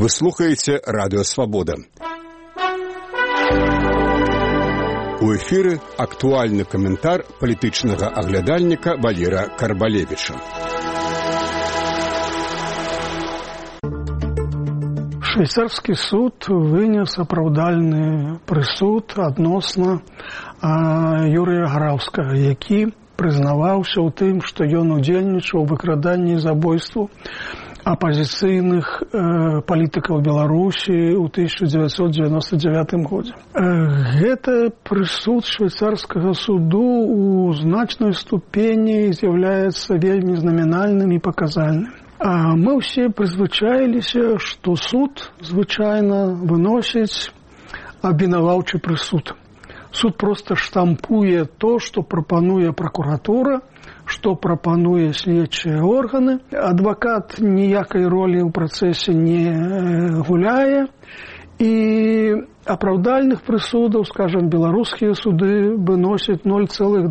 Вы слухаеце Радыё Свабода. У эфіры актуальны каментар палітычнага аглядальніка Валера Карбалевіча. Швейцарскі суд вынес апраўдальны прысуд адносна Юрыя Гараўскага, які прызнаваўся ў тым, што ён удзельнічаў у выкраданні і забойству апазіцыйных палітыкаў Беларусі ў 1999 годзе. Гэта прысуд швейцарскага суду у значной ступені з'яўляецца вельмі знамінальным і паказальным. Мы ўсе прызвычаіліся, што суд звычайна выносіць абвінаваўчы прысуд. Суд проста штампуе то, што прапануе пракуратура, што прапануе следчыя органы. Адвакат ніякай ролі ў працэсе не гуляе. І апраўдальных прысудаў, скажам, беларускія суды выносяць 0,2%.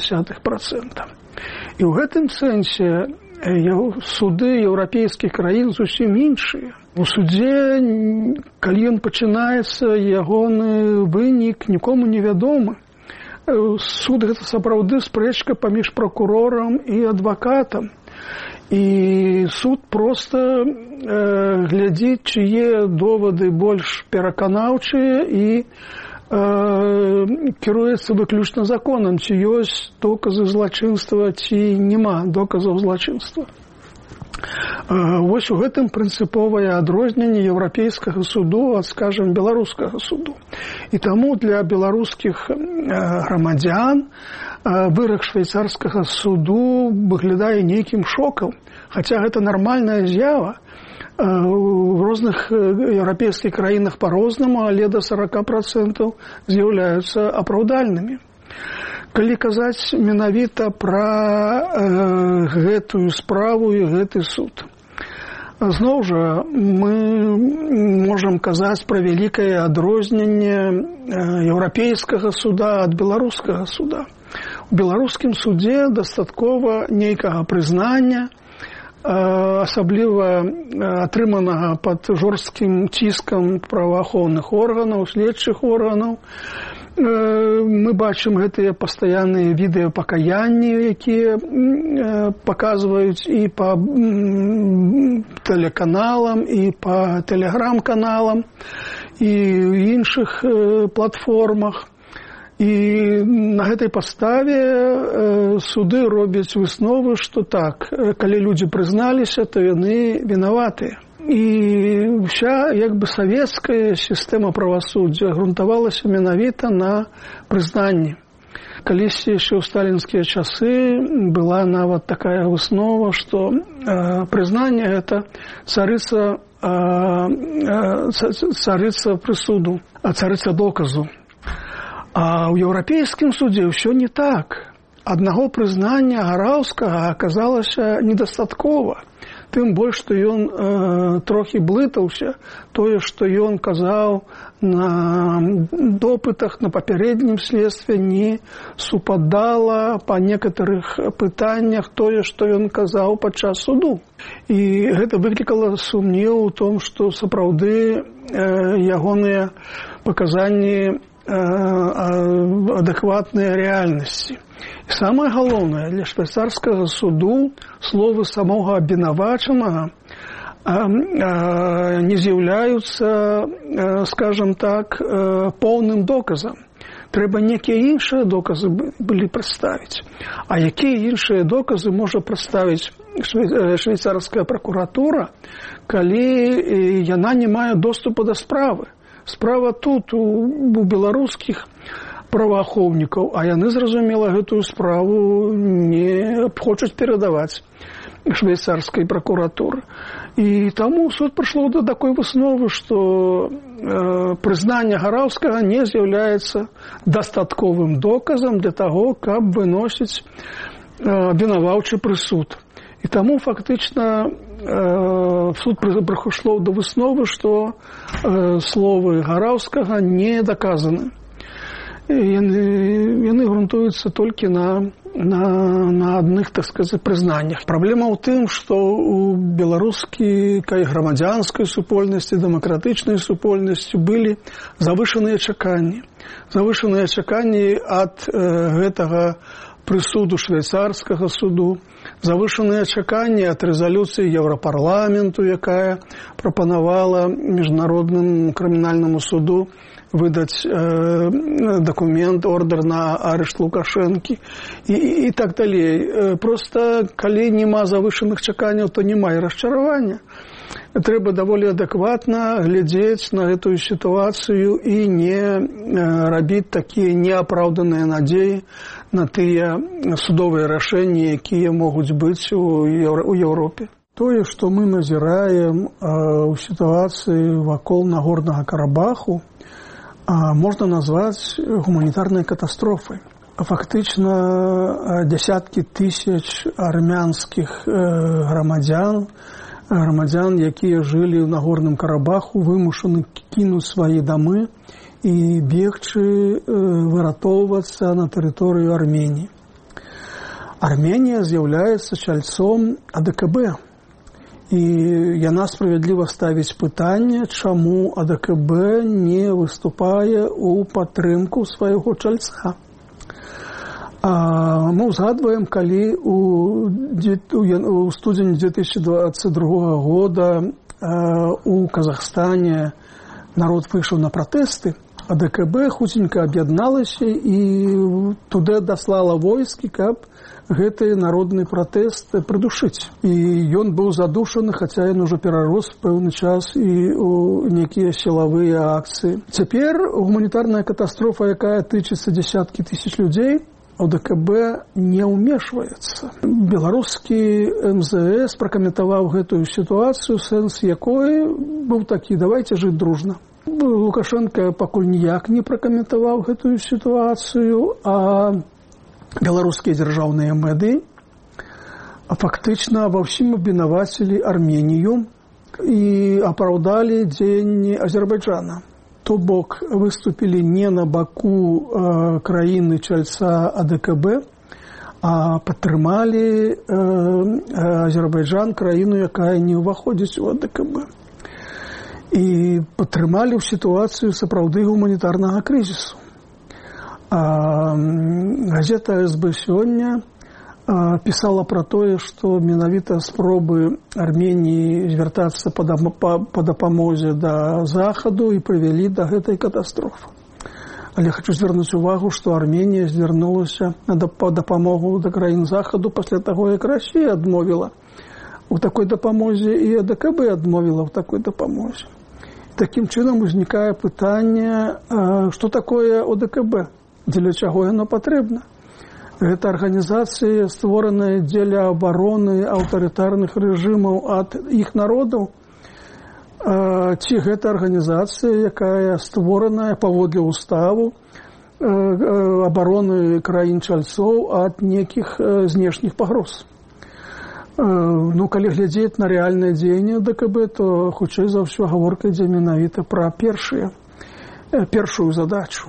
І ў гэтым сэнсе суды еўрапейскіх краін зусім іншыя. У судзе, калі ён пачынаецца, ягоны вынік нікому не вядомы. Суд – гэта сапраўды спрэчка паміж пракурорам і адвакатам. І суд проста глядзіць, чые довады больш пераканаўчыя і кіруецца выключна законам, ці ёсць доказы злачынства, ці няма доказаў злачынства. Вось у гэтым прынцыповае адрозненне еўрапейскага суду ад, скажам, беларускага суду. І таму для беларускіх грамадзян вырак швейцарскага суду выглядае нейкім шокам, хаця гэта нармальная з'ява. В розных еўрапейскіх краінах па-рознаму, але да 40% з'яўляюцца апраўдальнымі. Калі казаць менавіта пра гэтую справу і гэты суд. Зноў жа, мы можам казаць пра вялікае адрозненне еўрапейскага суда ад беларускага суда. У беларускім судзе дастаткова нейкага прызнання, асабліва атрыманага пад жорсткім ціскам праваахоўных органаў, следчых органаў. Мы бачым гэтыя пастаянныя відэапакаянні, якія паказваюць і па тэлеканалам, і па тэлеграм-каналам, і ў іншых платформах. І на гэтай паставе суды робяць высновы, што так, калі людзі прызналіся, то яны вінаватыя. І вся савецкая сістэма правасуддзя грунтавалася менавіта на прызнанні. Калісьці яшчэ ў сталінскія часы была нават такая выснова, што прызнанне – гэта царыца прысуду, царыца доказу. А ў еўрапейскім судзе ўсё не так. Аднаго прызнання Гараўскага аказалася недастаткова. Тым больш, што ён трохі блытаўся. Тое, што ён казаў на допытах, на папярэднім следстве, не супадала па некаторых пытаннях тое, што ён казаў падчас суду. І гэта выклікала сумнеў у том, што сапраўды ягоныя паказанні адэкватныя рэальнасці. І самае галоўнае, для швейцарскага суду словы самога абвінавачанага не з'яўляюцца, скажам так, поўным доказам. Трэба некія іншыя доказы былі прадставіць. А якія іншыя доказы можа прадставіць швейцарская пракуратура, калі яна не мае доступу да справы? Справа тут у беларускіх праваахоўнікаў, а яны, зразумела, гэтую справу не хочуць перадаваць швейцарскай пракуратуры. І таму суд прыйшло да такой высновы, што прызнанне Гараўскага не з'яўляецца дастатковым доказам для таго, каб выносіць абвінаваўчы прысуд. І таму фактычна суд прыйшло да высновы, што словы Гараўскага не даказаны. яны грунтуюцца толькі на адных, так сказаць, прызнаннях. Праблема ў тым, што у беларускай грамадзянскай супольнасці, дэмакратычнай супольнасці былі завышаныя чаканні. Завышаныя чаканні ад гэтага прысуду швейцарскага суду, завышаныя чаканні ад рэзалюцыі Еўрапарламенту, якая прапанавала міжнароднаму крымінальнаму суду выдаць дакумент, ордер на арышт Лукашэнкі і так далей. Просто, калі няма завышаных чаканняў, то няма і расчаравання. Трэба даволі адэкватна глядзець на гэтую сітуацыю і не рабіць такія неапраўданыя надзеі на тыя судовыя рашэнні, якія могуць быць у Еўропе. Тое, што мы назіраем у сітуацыі вакол Нагорнага Карабаху, можна назваць гуманітарнай катастрофай. Фактычна дзясяткі тысяч армянскіх грамадзян, якія жылі ў Нагорным Карабаху, вымушаны кінуць свае дамы і бегчы выратоўвацца на тэрыторыю Арменіі. Арменія з'яўляецца чальцом АДКБ. І яна справядліва ставіць пытанне, чаму АДКБ не выступае ў падтрымку свайго чальца. Мы ўзгадваем, калі у студзені 2022 года у Казахстане народ выйшаў на пратэсты, АДКБ хуценька аб'ядналася і туды даслала войскі, каб гэты народны пратэст прыдушыць. І ён быў задушаны, хаця ён ужо перарос пэўны час і ў нейкія сілавыя акцыі. Цяпер гуманітарная катастрофа, якая тычыцца дзясяткі тысяч людзей, АДКБ не ўмешваецца. Беларускі МЗС пракаментаваў гэтую сітуацыю, сэнс якой быў такі: давайте жыць дружна. Лукашенко пакуль ніяк не пракаментаваў гэтую сітуацыю, а беларускія дзяржаўныя медыі фактычна ва ўсім абвінавацілі Арменію і апраўдалі дзеянні Азербайджана. То бок выступілі не на баку краіны чальца АДКБ, а падтрымалі Азербайджан, краіну, якая не ўваходзіць у АДКБ. І падтрымалі ў сітуацыю сапраўды гуманітарнага крызісу. Газета СБ сёння пісала пра тое, што менавіта спробы Арменіі звяртацца па дапамозе да Захаду і прывялі да гэтай катастрофы. Але хочу звярнуць увагу, што Арменія звярнулася па дапамогу да краін Захаду пасля таго, як Расія адмовіла у такой дапамозе і АДКБ адмовіла ў такой дапамозе. Такім чынам узнікае пытанне, што такое ОДКБ, дзеля чаго яно патрэбна. Гэта арганізацыя, створаная дзеля абароны аўтарытарных рэжымаў ад іх народаў, ці гэта арганізацыя, якая створаная паводле ўставу абароны краін чальцоў ад нейкіх знешніх пагроз. Калі глядзець на рэальнае дзеянне АДКБ, то хутчэй за ўсё гаворка ідзе менавіта пра першую задачу.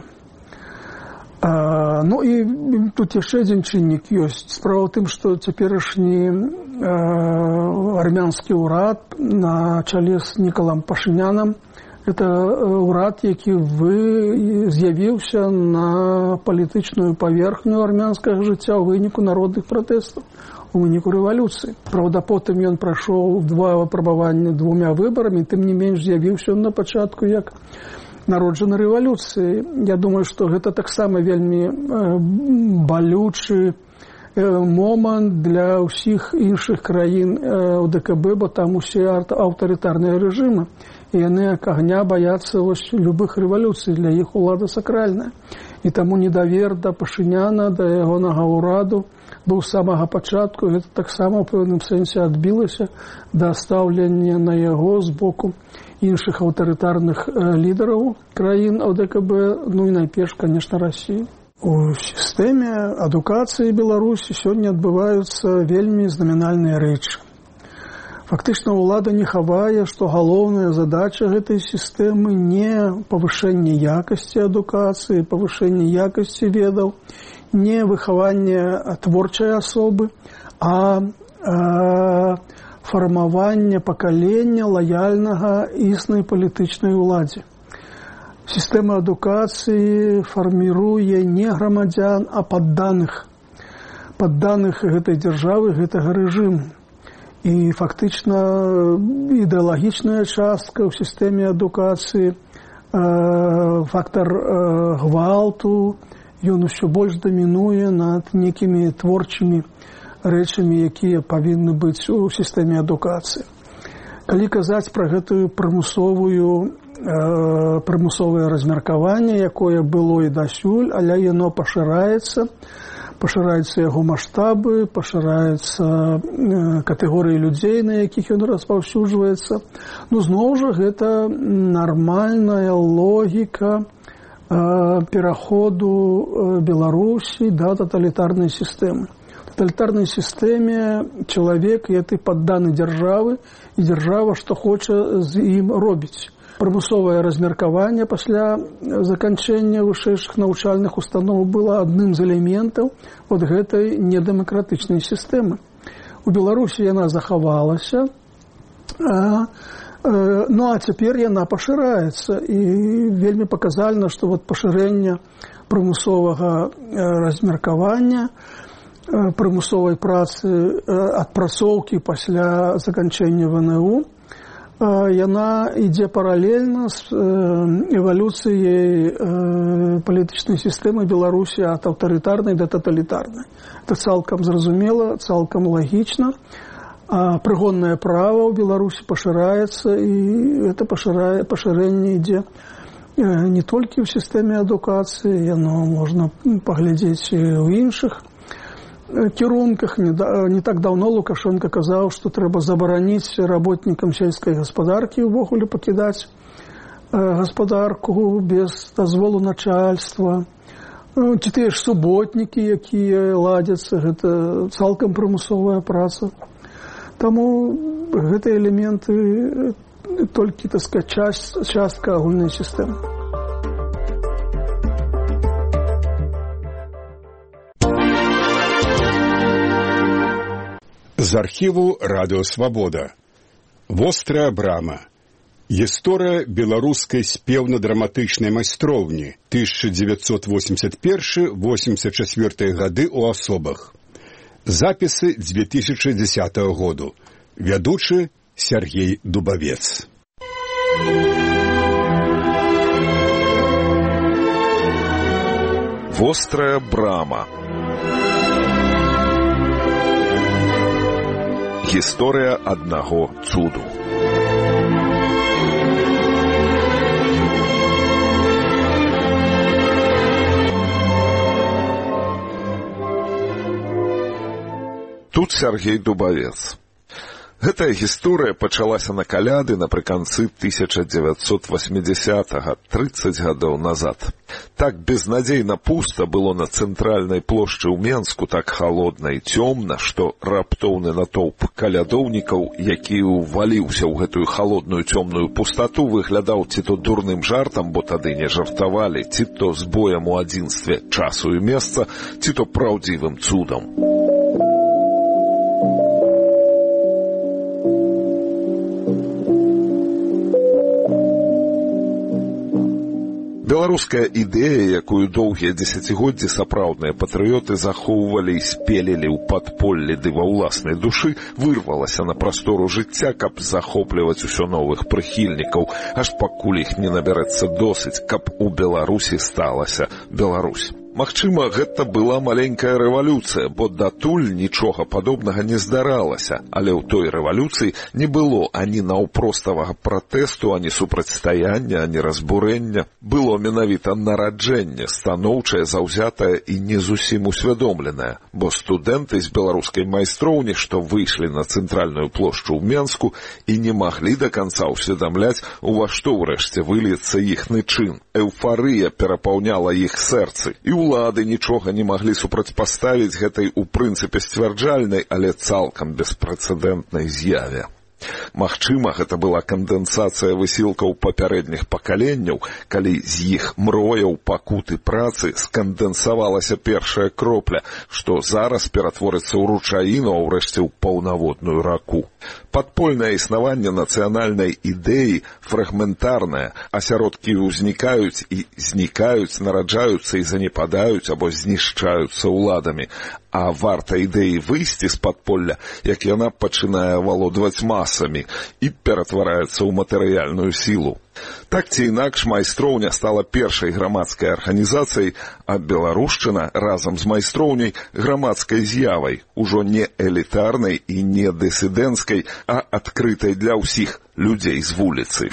І тут яшчэ адзін чыннік ёсць. Справа ў тым, што цяперашні армянскі ўрад на чале з Нікалам Пашынянам – гэта ўрад, які з'явіўся на палітычную паверхню армянскага жыцця ў выніку народных пратэстаў, у выніку рэвалюцыі. Правда, потым ён прайшоў два выпрабаванні двумя выбарамі, тым не менш з'явіўся на пачатку як народжаны рэвалюцыі. Я думаю, што гэта таксама вельмі балючы момант для ўсіх іншых краін ОДКБ, бо там усе аўтарытарныя рэжымы, і яны як агня баяцца любых рэвалюцый, для іх улада сакральная. І таму недавер да Пашыняна, да ягонага ўраду быў з самага пачатку, гэта таксама ў пэўным сэнсе адбілася да стаўлення на яго з боку іншых аўтарытарных лідараў краін ОДКБ, і найперш, конечно, Расіі. У сістэме адукацыі Беларусі сёння адбываюцца вельмі знамінальныя рэчы. Фактычна ўлада не хавае, што галоўная задача гэтай сістэмы не павышэнне якасці адукацыі, павышэнне якасці ведаў, не выхаванне творчай асобы, а фармаванне пакалення лаяльнага існай палітычнай уладзе. Сістэма адукацыі фарміруе не грамадзян, а падданых гэтай дзяржавы, гэтага рэжыму. І фактычна ідэалагічная частка ў сістэме адукацыі, фактар гвалту, ён усё больш дамінуе над нейкімі творчымі рэчамі, якія павінны быць у сістэме адукацыі. Калі казаць пра гэтую прымусовае размеркаванне, якое было і дасюль, але яно пашыраецца яго маштабы, пашыраюцца катэгорыі людзей, на якіх ён распаўсюджваецца. Зноў жа, гэта нармальная логіка пераходу Беларусі да таталітарнай сістэмы. В таталітарнай сістэме чалавек – ты падданы дзяржавы, і дзяржава што хоча з ім робіць. Прымусовае размеркаванне пасля заканчэння вышэйшых навучальных устаноў было адным з элементаў гэтай недэмакратычнай сістэмы. У Беларусі яна захавалася, а цяпер яна пашыраецца. І вельмі паказальна, што пашырэнне прымусовага размеркавання, прымусовай працы, адпрацоўкі пасля заканчэння ВНУ, яна ідзе паралельна з эвалюцыяй палітычнай сістэмы Беларусі ад аўтарытарнай да таталітарнай. Это цалкам зразумела, цалкам лагічна. Прыгоннае права ў Беларусі пашыраецца, і гэта пашырэнне ідзе не толькі ў сістэме адукацыі, яно можна паглядзець і ў іншых кірунках. Не так даўно Лукашенко казаў, што трэба забараніць работнікам сельскай гаспадаркі ўвогуле пакідаць гаспадарку без дазволу начальства. Ці тыя ж суботнікі, якія ладзяцца, гэта цалкам прымусовая праца. Таму гэтыя элементы толькі, так сказаць, частка агульнай сістэмы. З архіву Радыё Свабода. Вострая брама. Гісторыя беларускай спеўна-драматычнай майстроўні 1981-84 гады ў асобах. Запісы 2010 году. Вядучы Сергей Дубавец. Вострая брама. Гісторыя аднаго цуду. Тут Сергей Дубавец. Гэтая гісторыя пачалася на каляды напрыканцы 1980-га, 30 гадоў назад. Так безнадзейна пуста было на цэнтральнай плошчы ў Менску, так халодна і цёмна, што раптоўны натоўп калядоўнікаў, які ўваліўся ў гэтую халодную цёмную пустату, выглядаў ці то дурным жартам, бо тады не жартавалі, ці то збоем у адзінстве часу і месца, ці то праўдзівым цудам. Беларуская ідэя, якую доўгія дзесяцігоддзі сапраўдныя патрыёты захоўвалі і спелілі ў падполлі ды ва ўласнай душы, вырвалася на прастору жыцця, каб захопліваць усё новых прыхільнікаў, аж пакуль іх не набярэцца досыць, каб у Беларусі сталася Беларусь. Магчыма, гэта была маленькая рэвалюцыя, бо датуль нічога падобнага не здаралася, але ў той рэвалюцыі не было ані наўпроставага пратэсту, ані супрацьстаяння, ані разбурэння. Было менавіта нараджэнне, станоўчае, заўзятае і не зусім усвядомленае, бо студэнты з беларускай майстроўні, што выйшлі на цэнтральную плошчу ў Менску і не маглі да канца ўсведамляць, ува што ўрэшце выльецца іхны чын. Эўфарыя перапаўняла іх сэрцы, і улады нічога не маглі супрацьпаставіць гэтай у прынцыпе сцвярджальнай, але цалкам беспрэцэдэнтнай з'яве. Магчыма, гэта была кандэнсацыя высілкаў папярэдніх пакаленняў, калі з іх мрояў, пакуты працы скандэнсавалася першая кропля, што зараз ператворыцца ў ручаіну, а ўрэшце ў паўнаводную раку. Падпольнае існаванне нацыянальнай ідэі фрагментарнае, асяродкі ўзнікаюць і знікаюць, нараджаюцца і занепадаюць або знішчаюцца ўладамі. А варта ідэі выйсці з падполля, як яна пачынае валодваць масамі і ператвараецца ў матэрыяльную сілу. Так ці інакш, майстроўня стала першай грамадскай арганізацыяй, а беларушчына разам з майстроўняй грамадскай з'явай, ужо не элітарнай і не дысідэнцкай, а адкрытай для ўсіх людзей з вуліцы.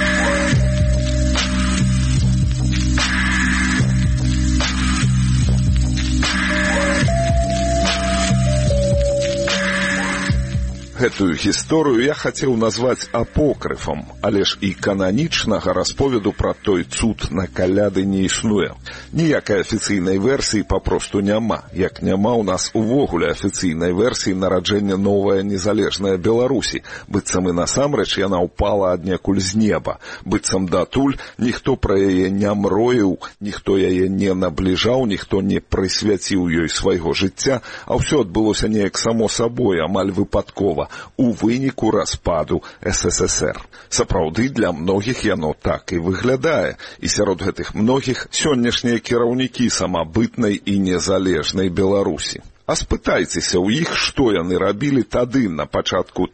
Гэтую гісторыю я хацеў назваць апокрыфам, але ж і кананічнага расповеду пра той цуд на каляды не існуе. Ніякай афіцыйнай версіі папросту няма, як няма ў нас увогуле афіцыйнай версіі нараджэння новая незалежная Беларусі, быццам і насамрэч яна ўпала аднекуль з неба, быццам датуль ніхто пра яе не мроіў, ніхто яе не набліжаў, ніхто не прысвяціў ёй свайго жыцця, а ўсё адбылося неяк само сабой, амаль выпадкова, у выніку распаду СССР. Сапраўды, для многіх яно так і выглядае, і сярод гэтых многіх сённяшнія кіраўнікі самабытнай і незалежнай Беларусі. А спытайцеся ў іх, што яны рабілі тады, на пачатку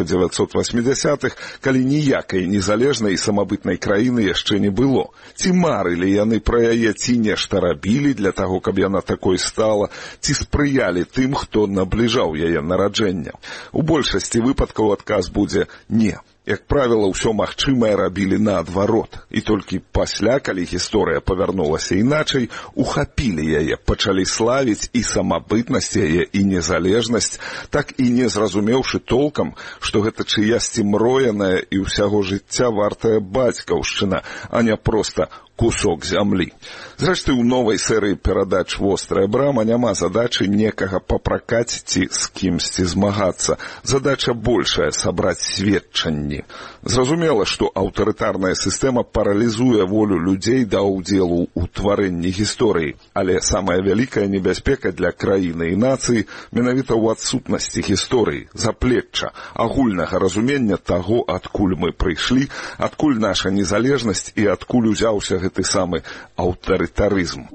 1980-х, калі ніякай незалежнай і самабытнай краіны яшчэ не было. Ці марылі яны пра яе, ці нешта рабілі для таго, каб яна такой стала, ці спрыялі тым, хто набліжаў яе нараджэння. У большасці выпадкаў адказ будзе «не». Як правіла, ўсё магчымае рабілі наадварот. І толькі пасля, калі гісторыя павярнулася іначай, ухапілі яе, пачалі славіць і самабытнасць яе, і незалежнасць, так і не зразумеўшы толкам, што гэта чыясьці мрояная і ўсяго жыцця вартая бацькаўшчына, а не проста кусок зямлі. Зрэшты, у новай серыі перадач «Вострая брама» няма задачы некага папракаць ці з кімсьці змагацца. Задача большая — сабраць сведчанні. Зразумела, што аўтарытарная сістэма паралізуе волю людзей да ўдзелу ў тварэнні гісторыі, але самая вялікая небяспека для краіны і нацыі менавіта ў адсутнасці гісторыі, заплечча, агульнага разумення таго, адкуль мы прыйшлі, адкуль наша незалежнасць і адкуль узяўся гэты самы аўтарытарызм.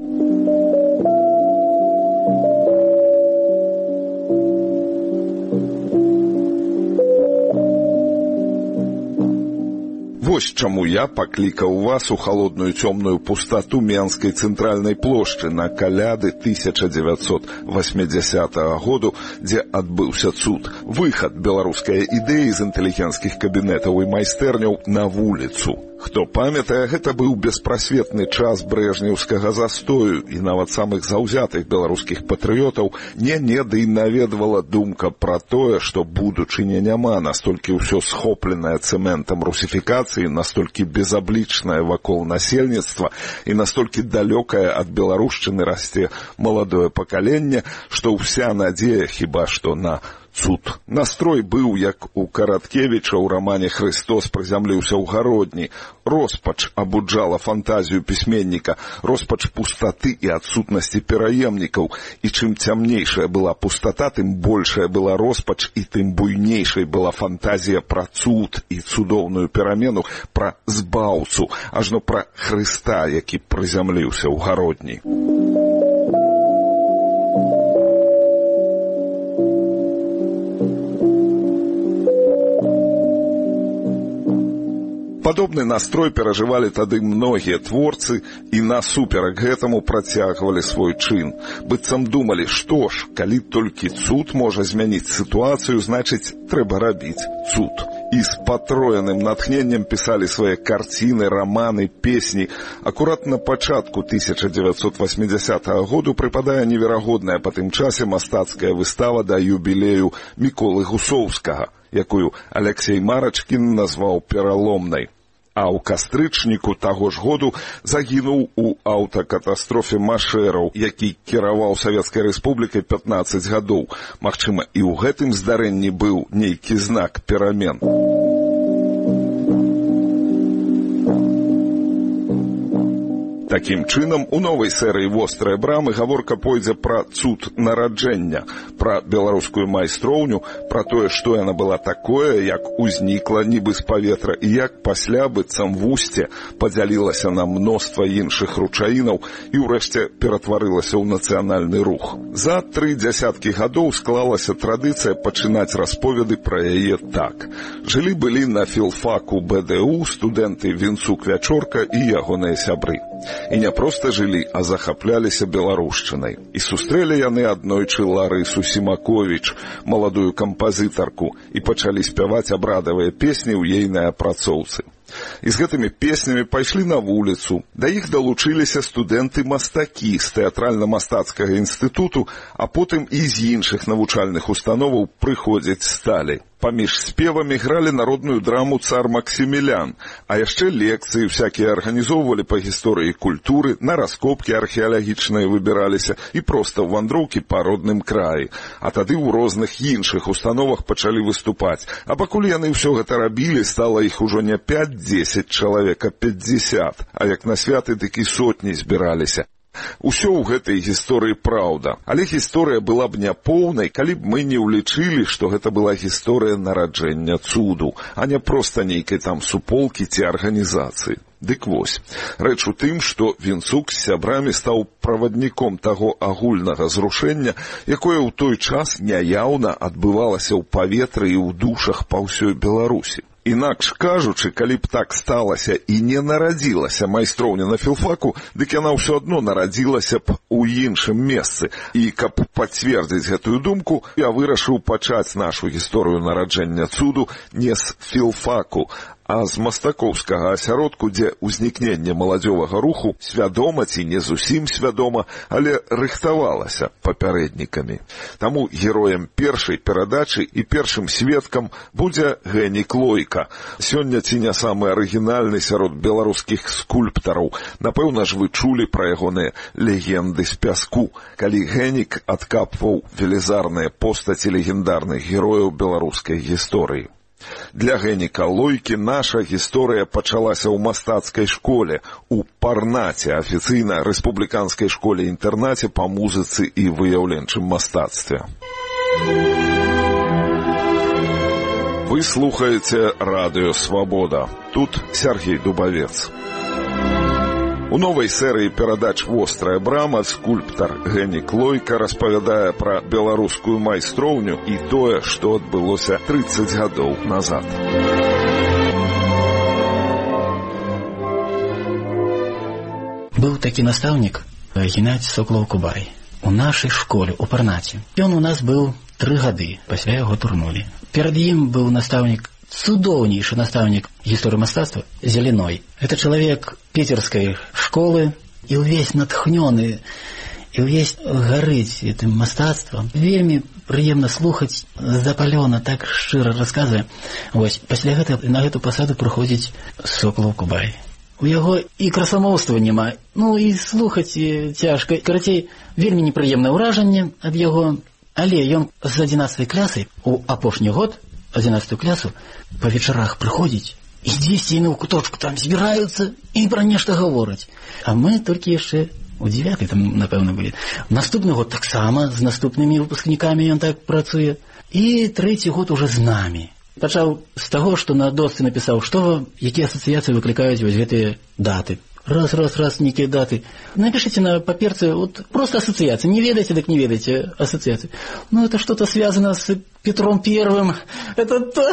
Вось чаму я паклікаў вас у халодную цёмную пустату Менскай цэнтральнай плошчы на каляды 1980 году, дзе адбыўся цуд, выхад беларускай ідэі з інтэлігенцкіх кабінетаў і майстэрняў на вуліцу. Хто памятае, гэта быў беспрасветны час брэжнеўскага застою, і нават самых заўзятых беларускіх патрыётаў не-не, ды і наведвала думка пра тое, што будучыня няма, настолькі ўсё схопленае цэментам русіфікацыі, настолькі безаблічнае вакол насельніцтва і настолькі далёкае ад беларушчыны расце маладое пакаленне, што ўся надзея хіба што на цуд. Настрой быў, як у Караткевіча ў рамане «Хрыстос прызямліўся ў гародні». Роспач абуджала фантазію пісьменніка, роспач пустаты і адсутнасці пераемнікаў. І чым цямнейшая была пустата, тым большая была роспач, і тым буйнейшай была фантазія пра цуд і цудоўную перамену, пра збаўцу, ажно пра Хрыста, які прызямліўся ў гародні. Падобны настрой перажывалі тады многія творцы і насуперак гэтаму працягвалі свой чын. Быццам думалі, што ж, калі толькі цуд можа змяніць сітуацыю, значыць, трэба рабіць цуд. І з патроеным натхненнем пісалі свае карціны, раманы, песні. Акурат на пачатку 1980 году прыпадае неверагодная па тым часе мастацкая выстава да юбілею Міколы Гусоўскага, якую Алексей Марачкін назваў пераломнай. А ў кастрычніку таго ж году загінуў у аўтакатастрофе машэраў, які кіраваў Савецкай Рэспублікай 15 гадоў. Магчыма, і ў гэтым здарэнні быў нейкі знак перамен. Такім чынам, у новай серыі «Вострыя брамы» гаворка пойдзе пра цуд нараджэння, пра беларускую майстроўню, пра тое, што яна была такое, як узнікла нібы з паветра, і як пасля быццам вусце падзялілася на мноства іншых ручаінаў і ўрэшце ператварылася ў нацыянальны рух. За 3 дзясяткі гадоў склалася традыцыя пачынаць расповеды пра яе так. Жылі-былі на філфаку БДУ студэнты Вінцук-Вячорка і ягоныя сябры. І не проста жылі, а захапляліся беларушчынай. І сустрэлі яны аднойчы Ларысу Сімаковіч, маладую кампазітарку, і пачалі спяваць абрадавыя песні ў ейнай апрацоўцы. І з гэтымі песнямі пайшлі на вуліцу. Да іх далучыліся студэнты-мастакі з тэатральна-мастацкага інстытуту, а потым і з іншых навучальных установаў прыходзіць сталі. Паміж спевамі гралі народную драму «Цар Максімілян», а яшчэ лекцыі всякія арганізоўвалі па гісторыі культуры, на раскопкі археалагічныя выбіраліся і проста ў вандроўкі па родным краі. А тады ў розных іншых установах пачалі выступаць. А пакуль яны ўсё гэта рабілі, стала іх ужо не 5-10 чалавек, а 50, а як на святы, дык і сотні збіраліся. Усё ў гэтай гісторыі праўда, але гісторыя была б няпоўнай, калі б мы не ўлічылі, што гэта была гісторыя нараджэння цуду, а не проста нейкай там суполкі ці арганізацыі. Дык вось, рэч у тым, што Вінцук з сябрамі стаў правадніком таго агульнага зрушэння, якое ў той час няяўна адбывалася ў паветры і ў душах па ўсёй Беларусі. Інакш кажучы, калі б так сталася і не нарадзілася майстроўня на філфаку, дык яна ўсё адно нарадзілася б у іншым месцы. І каб пацвердзіць гэтую думку, я вырашыў пачаць нашу гісторыю нараджэння цуду не з філфаку, а з мастакоўскага асяродку, дзе ўзнікненне маладзёвага руху свядома ці не зусім свядома, але рыхтавалася папярэднікамі. Таму героем першай перадачы і першым сведкам будзе Генік Лойка. Сёння ці не самы арыгінальны сярод беларускіх скульптараў. Напэўна ж вы чулі пра ягоныя легенды з пяску, калі Генік адкапваў велізарныя постаці легендарных герояў беларускай гісторыі. Для Геніка Лойкі наша гісторыя пачалася ў мастацкай школе, у Парнаце, афіцыйна рэспубліканскай школе-інтэрнаце па музыцы і выяўленчым мастацтве. Вы слухаеце радыё «Свабода». Тут Сергей Дубавец. У новай серыі перадач «Вострая брама» скульптар Генік Лойка распавядае пра беларускую майстроўню і тое, што адбылося 30 гадоў назад. Быў такі настаўнік Геннадзь Соколаў-Кубай у нашай школе ў Парнаце. Ён у нас быў 3 гады, пасля яго турнулі. Перад ім быў настаўнік, цудоўнейшы настаўнік гісторыі мастацтва Зеленой. Это чалавек піцерскай школы, і ўвесь натхнёны, і ўвесь гарыць гэтым мастацтвам. Вельмі прыемна слухаць, запалёна, так шчыра расказвае. Вось, пасля гэтага на гэту пасаду прыходзіць Соколаў-Кубай. У яго і красамоўства няма, ну і слухаць цяжка. Карацей, вельмі непрыемнае ўражанне ад яго, але ён з 11 класай у апошні год 11 класу па вечарах прыходзіць, і дзесьці яны ў куточку там збіраюцца і пра нешта гавораць. А мы толькі яшчэ у 9 там, напэўна, былі. Наступны год таксама з наступнымі выпускнікамі ён так працуе. І 3-й год уже з намі. Пачаў з таго, што на досцы напісаў, што якія асацыяцыі выклікаюць вось гэтыя даты. Раз, некие даты. Напишите на паперце, вот просто ассоциации. Не ведаете, так не ведаете ассоциации. Ну, это что-то связано с Петром Первым. Это то.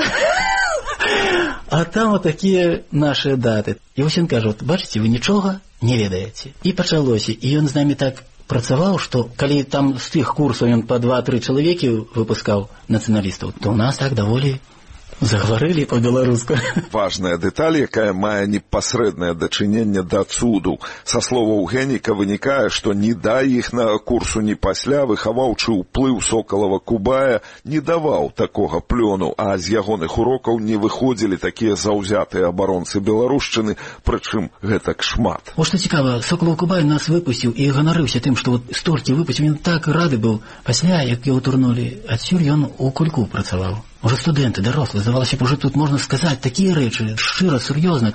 А там вот такие наши даты. І ось він каже, вот, бачите, вы нічога не ведаете. І пачалося. І ён з намі так працаваў, што калі там з тых курсаў ён па 2-3 чалавекі выпускаў нацыяналістаў, то у нас так даволі заговорили по-беларуску. Важная дэталь, якая мае непасрэднае дачыненне да цуду. Са словаў Геніка вынікае, што ні да іх на курсу, ні пасля выхаваўчы ўплыў Сокалава-Кубая не даваў такога плёну, а з ягоных урокаў не выходзілі такія заўзятыя абаронцы беларушчыны, прычым гэтак шмат. О, што цікава, Сокалаў-Кубай нас выпусціў і ганарыўся тым, што вот столькі выпусціў, ён так рады быў. Пасля, як яго турнулі, адсюль ён у кульку працаваў. Уже студенты, дарослые, здавалося б, уже тут можна сказаць такія рэчы, шчыра, сур'ёзна.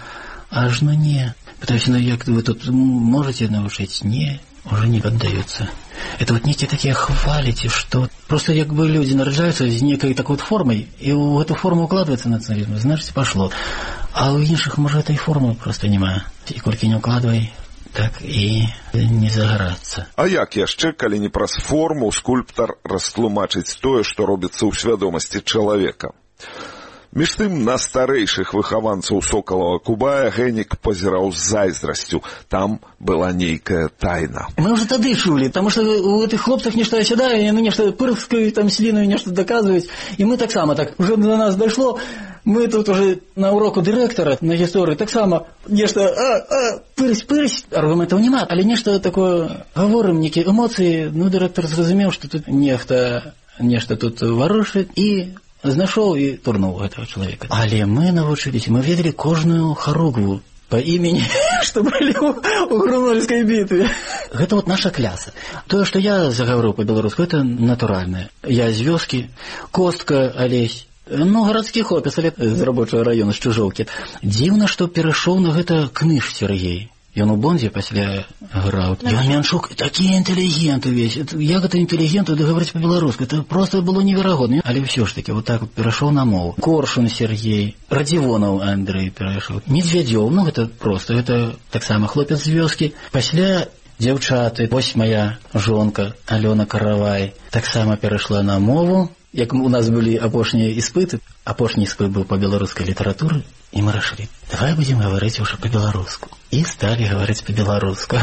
аж ну не. Пытаюсь, ну як вы тут можете научить? Не, уже не поддаются. Это вот некие такие хвалите, что просто как бы люди нарождаются з некой такой вот формой, и в эту форму укладывается национализм, значит, пошло. А у інших, може, этой формы просто нема. И кольки не укладывай, так і не загарацца. А як яшчэ, калі не праз форму, скульптар растлумачыць тое, што робіцца ў свядомасці чалавека? Між тым, на старэйшых выхаванцаў Сокалава Кубая Генік пазіраў з зайздрасцю. Там была нейкая тайна. Мы уже тады чулі, потому что у этих хлопцах нешта сядае, яны нешта пырскаюць, там сліною нешта доказваюць. І мы таксама так, уже до нас дошло. Мы тут уже на уроку директора на гісторыі таксама нешта пырсь, аргументаў няма, але нешта такое гаворым, некія эмоцыі, ну директор зразумеў, што тут нешта тут варушыць і знайшоў і турнуў гэтага чалавека. Але мы навучыліся, мы ведалі кожную харугву по імені, што былі ў Грунольскай бітве. Гэта вот наша кляса. Тое, што я загаварыў па-беларуску, это натуральнае. Я з вёскі, Костка, Алесь, ну, гарадскі хлопец, але з рабочага раёна, з Чужоўкі. Дзіўна, што перайшоў на гэта Кныж Сергей. Ён у Бондзе пасля граў. Ён Мяншук, такі інтэлігент увесь. Як гэта інтэлігенту дагаварыць па-беларуску? Это просто было неверагодна. Але ўсё ж таки, вот так вот перайшоў на мову. Коршун Сергей, Радзівонаў Андрэй перайшоў. Медвядзёў, ну гэта просто, гэта таксама хлопец з вёскі. Пасля дзяўчаты, вось моя жонка Алёна Каравай, таксама перайшла на мову. Як у нас былі апошнія іспыты, апошні іспыт быў па беларускай літаратуры, і мы рашылі, давай будзем гаварыць ўжо па-беларуску. І сталі гаварыць па-беларуску.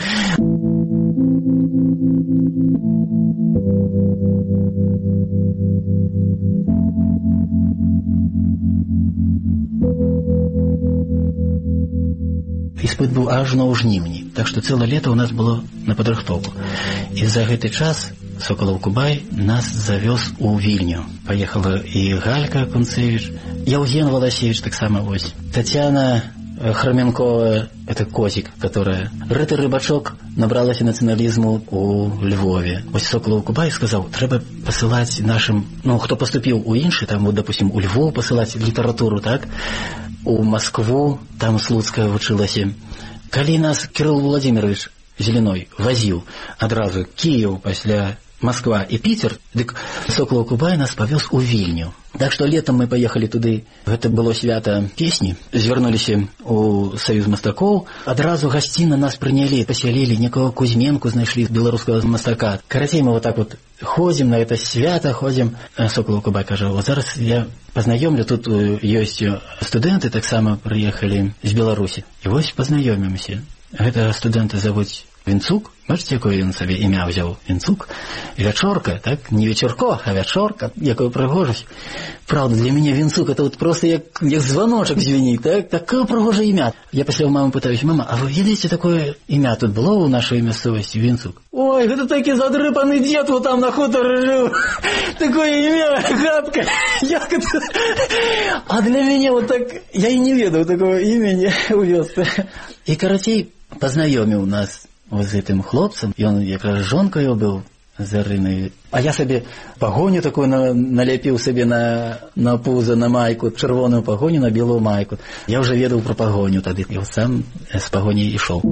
Іспыт быў ажно ў жніўні, так што цэлае лета ў нас было на падрыхтоўку. І за гэты час Сокалаў Кубай нас завёз у Вільню. Паехала і Галька Кунцевіч, Яўген Валасевіч таксама вось. Татьяна Храменкова, это Козик, которая... Рыта Рыбачок набралася нацыяналізму у Львове. Вось Сокалаў Кубай сказаў, трэба пасылаць нашым... Ну, хто паступіў у іншы, там, вот, допустим, у Львов пасылаць літаратуру, так? У Москву, там Слуцкая вучылася. Калі нас Кирилл Владимирович Зеленой возіў адразу Киев пасля Москва і Пітер, дык Сокалаў Кубай нас павёз у Вільню. Так што летом мы паехалі туды, гэта было свята песні, звярнуліся ў Саюз мастакоў, адразу гасцінна нас прынялі, пасялілі, некага Кузьменку знайшлі беларускага мастака. Карацей, мы вот так вот ходзім на гэта свята, ходзім. Сокалаў Кубай кажа, вот зараз я пазнаёмлю, тут ёсць студэнты, таксама прыехалі з Беларусі. І вось пазнаёмімся. Гэта студэнты завуць Вінцук, бачите, якое ён сабе імя ўзяў? Вінцук. Вячорка, так? Не вечерко, а вячорка. Якую прыгожасць. Правда, для мяне Вінцук это вот просто як звоночек звенит, так? Такое прыгожае імя. Я пасля ў мамы пытаюсь, мама, а вы ведаеце такое імя тут было ў нашай мясцовасці? Вінцук. Ой, гэта такі задрыпаны дзед вот там на хутары жыў. Такое імя, гадка. Як это? А для мяне вот так, я і не ведаў такого імені ў вёсцы. І карацей, пазнаёміў нас вот з гэтым хлопцам, ён якраз жонкаю быў Зарынай. А я сабе пагоню такую наляпіў сабе на пузо, на майку, чырвоную пагоню на белую майку. Я уже ведаў про пагоню тады, і сам з пагоняй ішоў.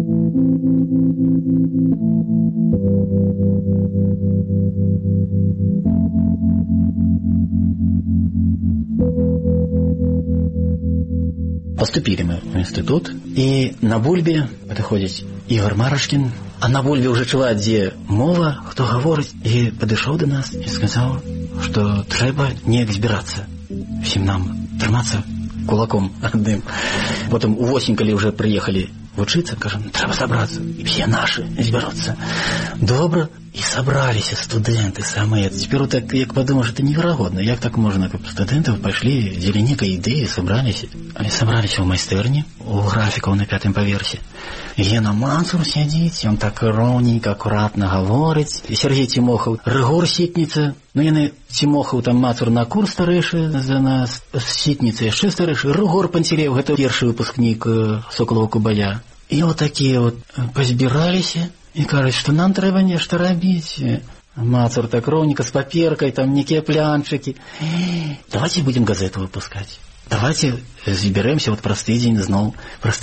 Поступили мы в институт, и на бульбе падыходзіць Ігор Марашкін, а на бульбе уже чуваць, дзе мова, хто гаворыць, і падышоў да нас і сказаў, што трэба неяк збірацца, всім нам трымацца кулаком адным. Потым увосень, калі уже прыехалі вучыцца, кажам, трэба сабрацца, і все нашы збяруцца. Добра, і сабраліся студэнты самыя. Цяпер так, як падумаеш, это неверагодна. Як так можна, каб студэнты пайшлі, дзеля некай ідэі, сабраліся. Але сабраліся ў майстэрні, у графікаў на 5-м паверсе. Гена Мацур сядзіць, ён так роўненька, акуратна гаворыць. І Сергей Цімохаў, Рыгор Сітніца. Ну, яны Цімохаў, там Мацур на курс старэйшы за нас, Сітніца яшчэ старэйшы. Рыгор Панцелеў, гэта першы выпускнік Сокалава Кубая. І вот такія вот пазбіраліся. І кажуць, што нам трэба нешта рабіць. Мацур так роўненька, з паперкай, там некія плянчыкі. Давайте будем газету выпускаць. давайте зберемся вот праз тыдзень зноў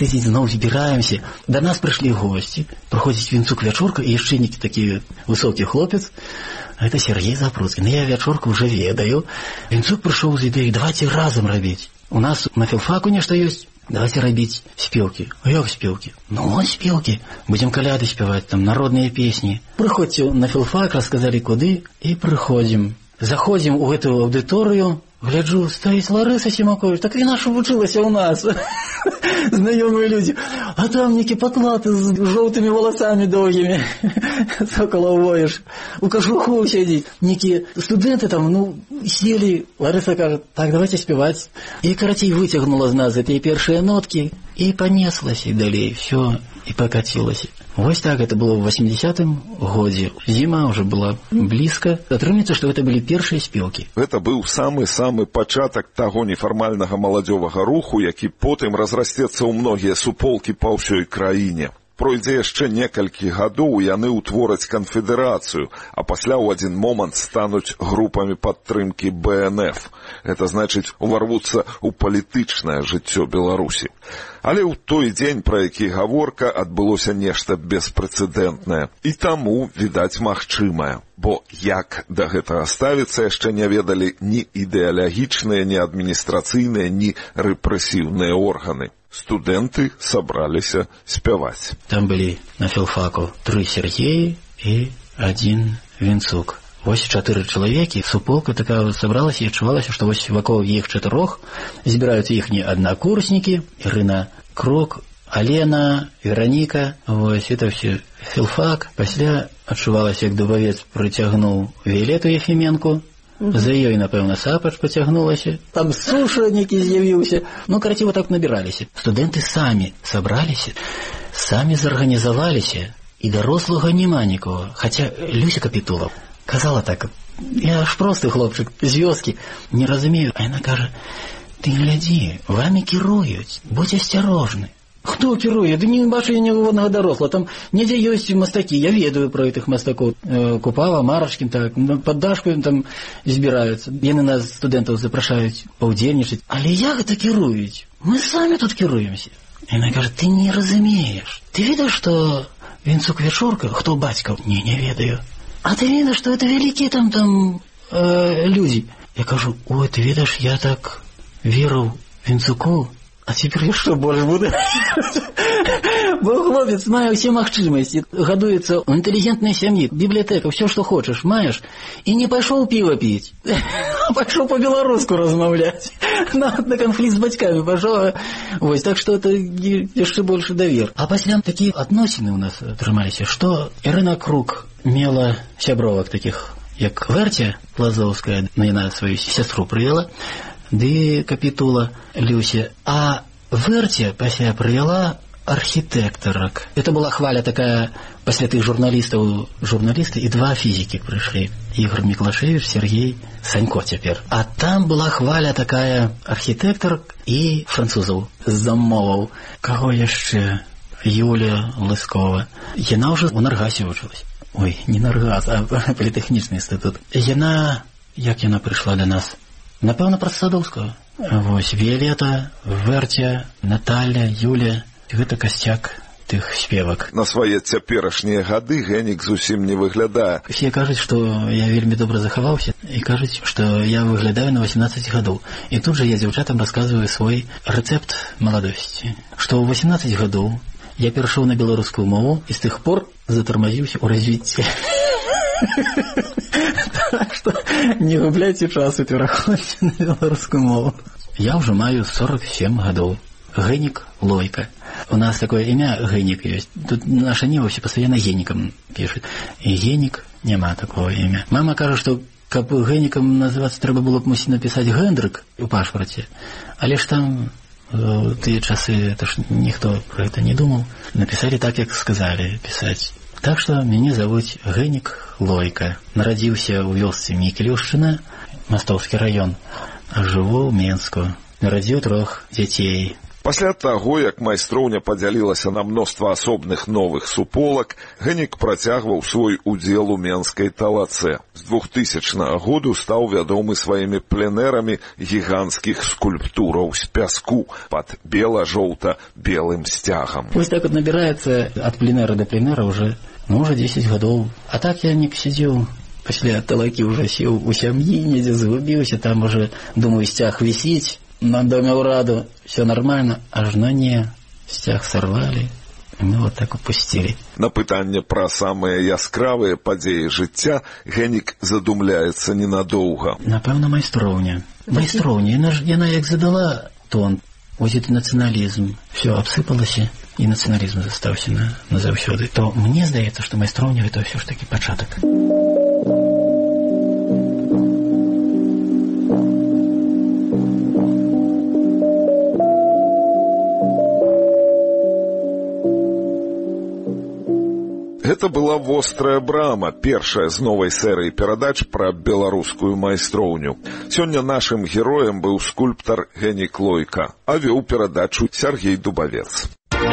збіраемся. Да нас прыйшлі госці, прыходзіць Вінцук Вячорка і яшчэ нейкі такі высокі хлопец. Это Сергей Запруцкін. Я Вячорку уже ведаю. Вінцук прыйшоў з ідэяй, давайте разам рабіць. У нас на філфаку нешта ёсць. Давайте рабіць спевкі. А як спевкі? Ну, вот спевкі. Будем каляды спевать, там, народные песни. Прыходзьце на філфак, рассказали куды, и прыходзім. Заходим у эту аудиторию, гляджу, стоит Лариса Симакович, так и наша училась у нас. Знакомые люди. А там некие потлаты с желтыми волосами долгими. Соколовоешь. У кожуху сидит. Некие студенты там, сели. Лариса кажет, так, давайте спевать. И коротей вытягнула з нас эти первые нотки. И понеслась и далее. Все. И покатилась. Вот так это было в 80-м годзе. Зима уже была близко. Атрымліваецца, што гэта былі першыя спевкі. Гэта быў самы-самы пачатак таго нефармальнага маладзёвага руху, які потым разрасцецца ў многія суполкі па ўсёй краіне. Пройдзе яшчэ некалькі гадоў, яны ўтвораць канфедэрацыю, а пасля ў адзін момант стануць групамі падтрымкі БНФ. Это значыць, уварвуцца ў палітычнае жыццё Беларусі. Але ў той дзень, пра які гаворка, адбылося нешта беспрэцэдэнтнае. І таму, відаць, магчымае. Бо як да гэтага ставіцца, яшчэ не ведалі ні ідэалагічныя, ні адміністрацыйныя, ні рэпрэсіўныя органы. Студэнты сабраліся спяваць. Там былі на філфаку 3 Сергеі і 1 Вінцук. Вось 4 чалавекі, суполка такая сабралася і адчувалася, што вось вакол іх 4 збіраюцца іхнія аднакурснікі, Ірына Крок, Алена, Вероніка, вось это все філфак. Пасля адчувалася, як Дубавец прыцягнуў Віолету Ефіменку, за ёй, напэўна, Сапач пацягнулася, там суша некі з'явіўся. Караці, вот так набіраліся. Студэнты самі сабраліся, самі зарганізаваліся, і дарослага няма нікого. Хаця Люся Капітулова казала так, я ж просты хлопчык з вёскі, не разумею. А яна кажа, ты глядзі, вамі кіруюць, будь асцярожны. Хто кіруе? Да не бачу я ніводнага даросла. Там недзе ёсць мастакі, я ведаю про гэтых мастакоў. Купава, Марашкін, так, пад дашку там збіраюцца. Яны нас, студэнтаў, запрашаюць паўдзельнічаць. Але як гэта кіруюць? Мы самі тут кіруемся. Яна кажа, ты не разумееш. Ты ведаеш, што Вінцук Вячорка, хто бацька? Не ведаю. А ты ведаеш, што это вялікія там людзі? Я кажу, ой, ты ведаеш, я так верыў Вінцуку, а теперь я что, больше буду? Был хлопец, мае все магчымасці, гадуецца ў інтэлігентнай сям'і, бібліятэка, все, что хочешь, маешь, и не пошел пиво пить, а пошел по-белоруску размаўляць. На конфликт с бацьками пошел. Вось, так что это яшчэ больше давер. А пасля такие относины у нас атрымаліся, что Ірына Крук мела сябровак таких, як Вертя Лазовская, яна свою сестру прывела, ды Капитула Люся. А Вертя пасля прывяла архітэктарак. Это была хваля такая, пасля тых журналісты і 2 фізікі прыйшлі. Ігор Міклашевіч, Сергей Санько цяпер. А там была хваля такая архітэктарак і французаў замоваў. Каго яшчэ? Юлія Лыскова. Яна ўжо ў Наргасе вучылась. Ой, не Наргас, а політэхнічны інстытут. Яна, як яна прыйшла да нас? Напэўна, праз Садоўскага. Вось, Віолета, Вертя, Наталя, Юля. Гэта касцяк тых спевак. На свае цяперашнія гады Генік зусім не выглядае. Все кажуць, што я вельмі добра захаваўся, і кажуць, што я выглядаю на 18 гадоў. І тут жа я дзяўчатам расказваю свой рэцэпт маладосці. Што ў 18 гадоў я перайшоў на беларускую мову і з тых пор затармазіўся ў развіцці. Так што не губляйце часу, пераходзьце на беларускую мову. Я ўжо маю 47 гадоў. Генік Лойка. У нас такое імя Генік ёсць. Тут наша нева все пастаянна Генікам пішуць. І Генік няма такого імя. Мама кажа, што каб Генікам называцца, трэба было б мусіць напісаць Гендрык у пашпарце. Але ж там тыя часы, это ж ніхто про гэта не думаў. Напісалі так, як сказалі пісаць. Так што мяне завуць Генік Лойка. Нарадзіўся ў вёсцы Мікелюшчына, Мастоўскі раён, а жыву ў Менску. Нарадзіў 3 дзяцей. Пасля таго, як майстроўня падзялілася на мноства асобных новых суполак, Генік працягваў свой удзел у Менскай талацэ. З 2000 году стаў вядомы сваімі пленэрамі гіганцкіх скульптураў з пяску пад бела-жоўта-белым сцягам. Вось так вот набіраецца ад пленэра да пленэра уже 10 гадоў. А так я не сидзеў. Пасля талакі уже сеў у сям'і, недзе загубіўся, там уже, думаю, сцяг вісіць. На доме ўраду все нормально, аж не, сцяг сорвали, и мы вот так упустили. На пытанне пра самыя яскравыя падзеі жыцця Генік задумляецца ненадоўга. Напэўна, майстроўня. Яна як задала тон, вось гэты нацыяналізм, все абсыпалася, і нацыяналізм застаўся назаўсёды. То мне здаецца, што майстроўня гэта ўсё ж такі пачатак. Гэта была «Вострая брама», першая з новай серыі перадач пра беларускую майстроўню. Сёння нашым героем быў скульптар Генік Лойка, а вёў перадачу Сяргей Дубавец.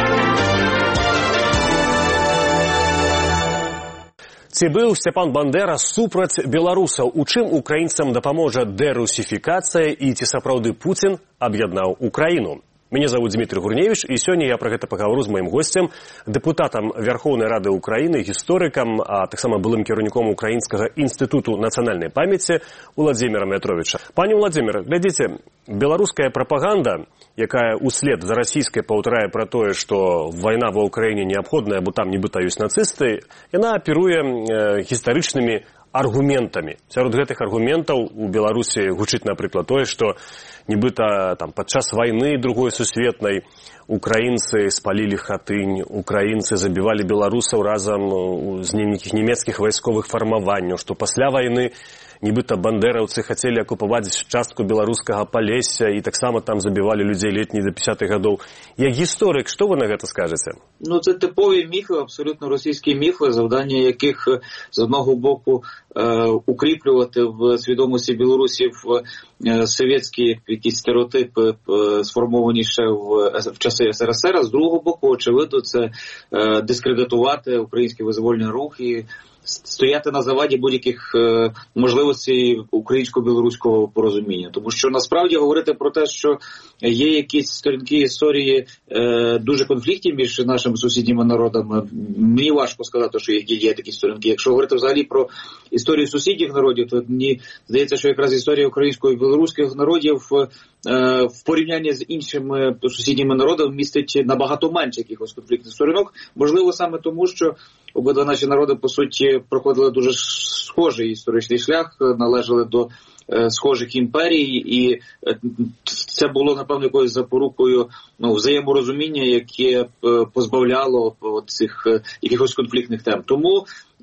Ці быў Сцяпан Бандера супраць беларусаў? У чым украінцам дапаможа дэрусіфікацыя і ці сапраўды Пуцін аб'яднаў Украіну? Мяне зовут Дмитрий Гурневич, і сёння я пра гэта паговору з маім госцем, дэпутатам Верховнай Рады Украіны, гісторыкам, а таксама былым кіраўніком Украінскага інстытуту нацыянальнай памяці Уладзімірам Ятровіча. Пане Уладзімір, глядзіце, беларуская прапаганда, якая услед за расійскай паўтарае пра тое, што вайна ва Ўкраіне неабходная, бо там нібыта ёсць нацысты, яна аперуе гістарычнымі аргументамі. Сярод гэтых аргументаў у Беларусі гучыць, напрыклад, тое, што нібыта там падчас вайны другой сусветнай украінцы спалілі Хатынь, украінцы забівалі беларусаў разам з нейкіх нямецкіх вайсковых фармаванняў, што пасля вайны нібыта бандераўцы хацелі акупаваць частку беларускага Палесся і таксама там забівалі людзей летні до 50-х гадоў. Як гісторик, што ви на гэта скажете? Це типові міфи, абсолютно російські міфи, завдання яких з одного боку укріплювати в свідомості білорусів совєтські якісь стереотипи, сформовані ще в часи СРСР, а з другого боку, очевидно, це дискредитувати українські визвольні рухи, стояти на заваді будь-яких можливостей українсько-білоруського порозуміння. Тому що насправді говорити про те, що є якісь сторінки історії дуже конфліктні між нашими сусідніми народами, мені важко сказати, що є такі сторінки. Якщо говорити взагалі про історію сусідніх народів, то мені здається, що якраз історія українського і білоруських народів в порівнянні з іншими сусідніми народами містить набагато менше якихось конфліктних сторінок. Можливо, саме тому, що обидва наші народи, по суті, проходили дуже схожий історичний шлях, належали до схожих імперій, і це було, напевно, якоюсь запорукою взаєморозуміння, яке позбавляло цих якихось конфліктних тем. Тому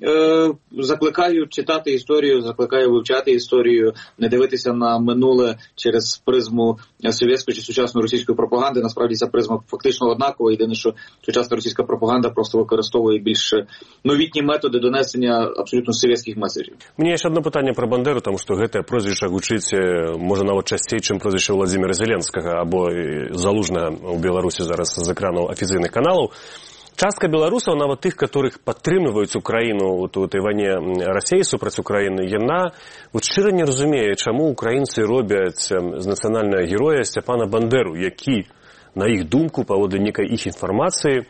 закликаю читати історію, закликаю вивчати історію, не дивитися на минуле через призму совєтської чи сучасної російської пропаганди. Насправді ця призма фактично однакова. Єдине, що сучасна російська пропаганда просто використовує більш новітні методи донесення абсолютно совєтських меседжів. Мені ще одне питання про Бандеру, тому що це прозвище гучить, може, навіть частіше, ніж прозвище Владимира Зеленського або Залужного у Білорусі зараз з екранів офіційних каналів. Частка беларусаў, нават тых, которых падтрымліваюць Украіну у этой вайне Расіі супраць Украіны, яна шчыра не разумее, чаму украінцы робяць з нацыянальнага героя Сцяпана Бандеру, які, на іх думку, паводле нейкай іх інфармацыі,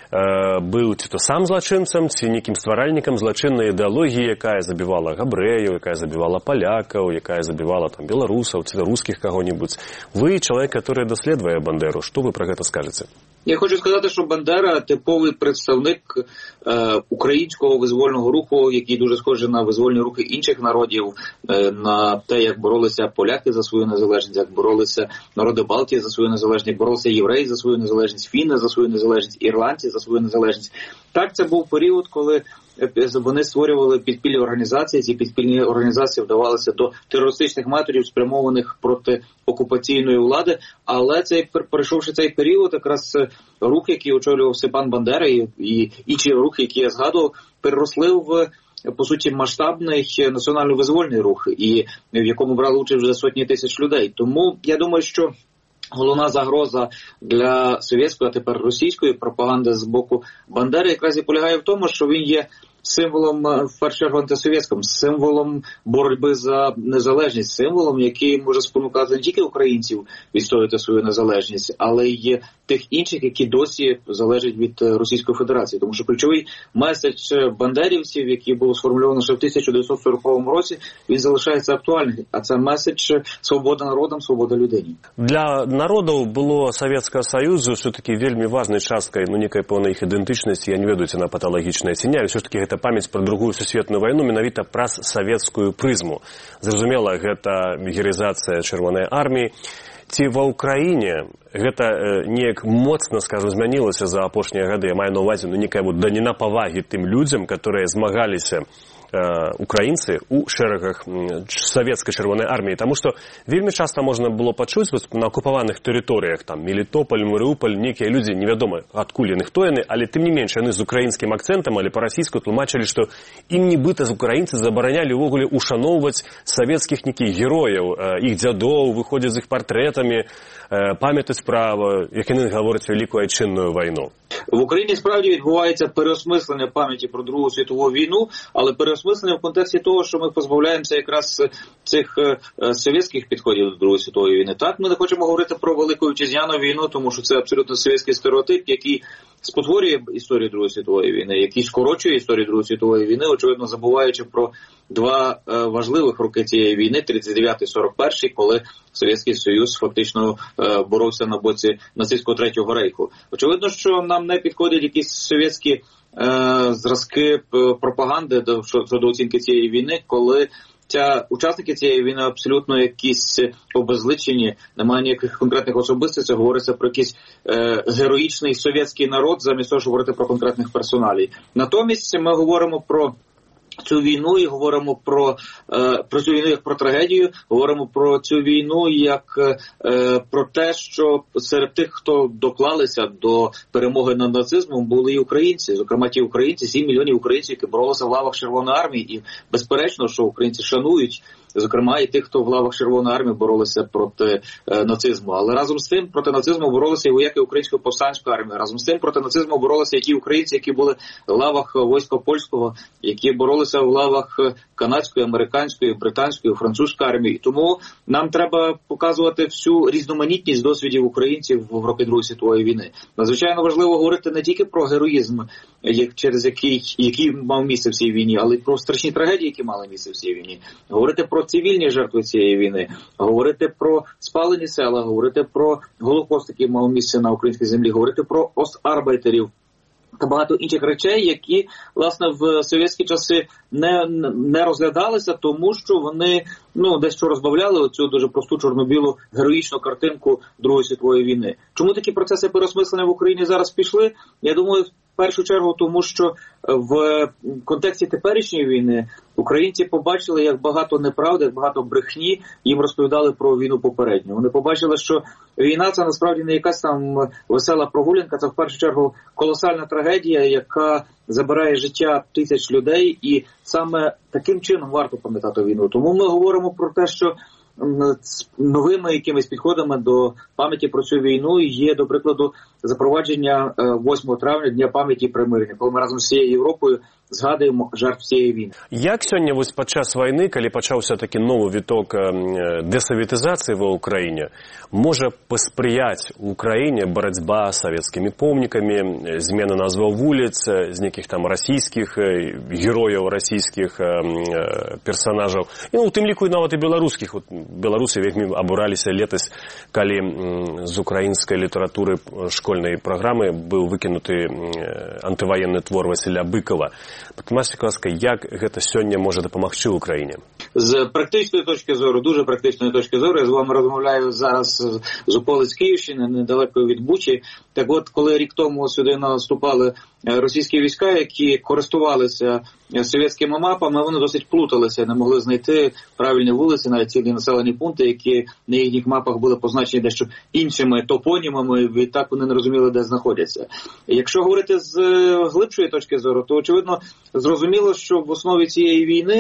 быў ці то сам злачынцам, ці нейкім стваральнікам злачыннай ідэалогіі, якая забівала габрэяў, якая забівала палякаў, якая забівала там беларусаў, ці рускіх каго-небудзь. Вы чалавек, который даследуе Бандеру. Што вы пра гэта скажаце? Я хочу сказати, що Бандера – типовий представник українського визвольного руху, який дуже схожий на визвольні рухи інших народів, на те, як боролися поляки за свою незалежність, як боролися народи Балтії за свою незалежність, як боролися євреї за свою незалежність, фіни за свою незалежність, ірландці за свою незалежність. Так, це був період, коли вони створювали підпільні організації, ці підпільні організації вдавалися до терористичних методів, спрямованих проти окупаційної влади, але перейшовши цей період, якраз рух, який очолював Степан Бандера і інші рухи, які я згадував, переросли в, по суті, масштабний національно-визвольний рух, і в якому брали участь вже сотні тисяч людей. Тому я думаю, що головна загроза для совєтської, а тепер російської пропаганди з боку Бандери якраз і полягає в тому, що він є символом, в першу чергу, антисовєтським, символом боротьби за незалежність, символом, який може спонукати не тільки українців відстоювати свою незалежність, але й тих інших, які досі залежать від Російської Федерації. Тому що ключовий меседж бандерівців, який був сформульований ще в 1940 році, він залишається актуальним. А це меседж «Свобода народам, свобода людині». Для народаў было Савецкага Саюзу все-таки вельмі важнай часткай, некай пэўнай іх ідэнтычнасці, я не ведаю, ці на паталагічнае ці не, все-таки гэта памяць пра другую сусветную вайну менавіта праз савецкую прызму. Зразумела, гэта гераізацыя Чырвонай арміі. Ці ва ўкраіне гэта неяк моцна, скажу, змянілася за апошнія гады, я маю на ўвазе, некая даніна павагі тым людзям, которые змагаліся украінцы у шэрагах савецкай чырвонай арміі, таму што вельмі часта можна было пачуць на акупаваных тэрыторыях, там Мелітополь, Марыуполь, некія людзі, невядома адкуль яны, хто яны, але тым не менш яны з украінскім акцэнтам, але па-расійску тлумачылі, што ім нібыта з украінцы забаранялі ўвогуле ушаноўваць савецкіх нейкіх герояў, іх дзядоў, выходзіць з іх партрэтамі, памятаць пра, як яны гавораць, Вялікую Айчынную вайну. В Україні справді відбувається переосмислення пам'яті про Другу світову війну, але переосмислення в контексті того, що ми позбавляємося якраз цих совєтських підходів до Другої світової війни. Так, ми не хочемо говорити про Велику Вітчизняну війну, тому що це абсолютно совєтський стереотип, який спотворює історію Другої світової війни, який скорочує історію Другої світової війни, очевидно забуваючи про два важливих роки цієї війни, 39-41, коли Совєтський Союз фактично боровся на боці нацистського Третього Рейху. Очевидно, що нам не підходять якісь совєтські зразки пропаганди щодо оцінки цієї війни, коли учасники цієї війни абсолютно якісь обезличені, немає ніяких конкретних особистостей, говориться про якийсь героїчний совєтський народ, замість того, щоб говорити про конкретних персоналій. Натомість ми говоримо про цю війну і говоримо про цю війну як про трагедію, говоримо про цю війну як про те, що серед тих, хто доклалися до перемоги над нацизмом, були і українці. Зокрема, ті українці, 7 мільйонів українців, які боролися в лавах Червоної армії. І безперечно, що українці шанують, зокрема, і тих, хто в лавах Червоної армії боролися проти нацизму. Але разом з тим проти нацизму боролися і вояки Української повстанської армії. Разом з тим проти нацизму боролися і ті українці, які були в лавах війська польського, які боролися в лавах канадської, американської, британської, французької армії. Тому нам треба показувати всю різноманітність досвідів українців в роки Другої світової війни. Надзвичайно важливо говорити не тільки про героїзм, через який мав місце в цій війні, але й про страшні трагедії, які мали місце в цій війні. Говорити про цивільні жертви цієї війни, говорити про спалені села, говорити про Голокост, який мав місце на українській землі, говорити про остарбайтерів та багато інших речей, які, власне, в совєтські часи не розглядалися, тому що вони дещо розбавляли оцю дуже просту чорно-білу героїчну картинку Другої світової війни. Чому такі процеси переосмислення в Україні зараз пішли? Я думаю, в першу чергу, тому що в контексті теперішньої війни українці побачили, як багато неправди, як багато брехні їм розповідали про війну попередню. Вони побачили, що війна – це насправді не якась там весела прогулянка, це в першу чергу колосальна трагедія, яка забирає життя тисяч людей, і саме таким чином варто пам'ятати війну. Тому ми говоримо про те, що новими якимись підходами до пам'яті про цю війну є, до прикладу, запровадження 8 травня Дня пам'яті і примирення, коли ми разом з всією Європою згадуємо жертв цієї війни. Як сёння вось падчас вайны, калі пачаўся такі новы віток дэсаветызацыі ва ўкраіне, можа паспрыяць у Украіне барацьба з савецкімі помнікамі, змена назваў вуліц, з нейкіх там расійскіх герояў, расійскіх персанажаў, і у тым ліку і нават і беларускіх. Беларусы вельмі абураліся летась, калі з украінскай літаратуры школьнай праграмы быў выкінуты антываенны твор Васіля Быкова. Патлумачце, ласка, як гэта сёння можа дапамагчы ў Україні? З практичної точки зору, дуже практичної точки зору, я з вами розмовляю зараз з околиць Київщини, недалеко від Бучі. Так от, коли рік тому сюди наступали російські війська, які користувалися совєтськими мапами, вони досить плуталися, не могли знайти правильні вулиці, навіть цілі населені пункти, які на їхніх мапах були позначені дещо іншими топонімами, і так вони не розуміли, де знаходяться. Якщо говорити з глибшої точки зору, то, очевидно, зрозуміло, що в основі цієї війни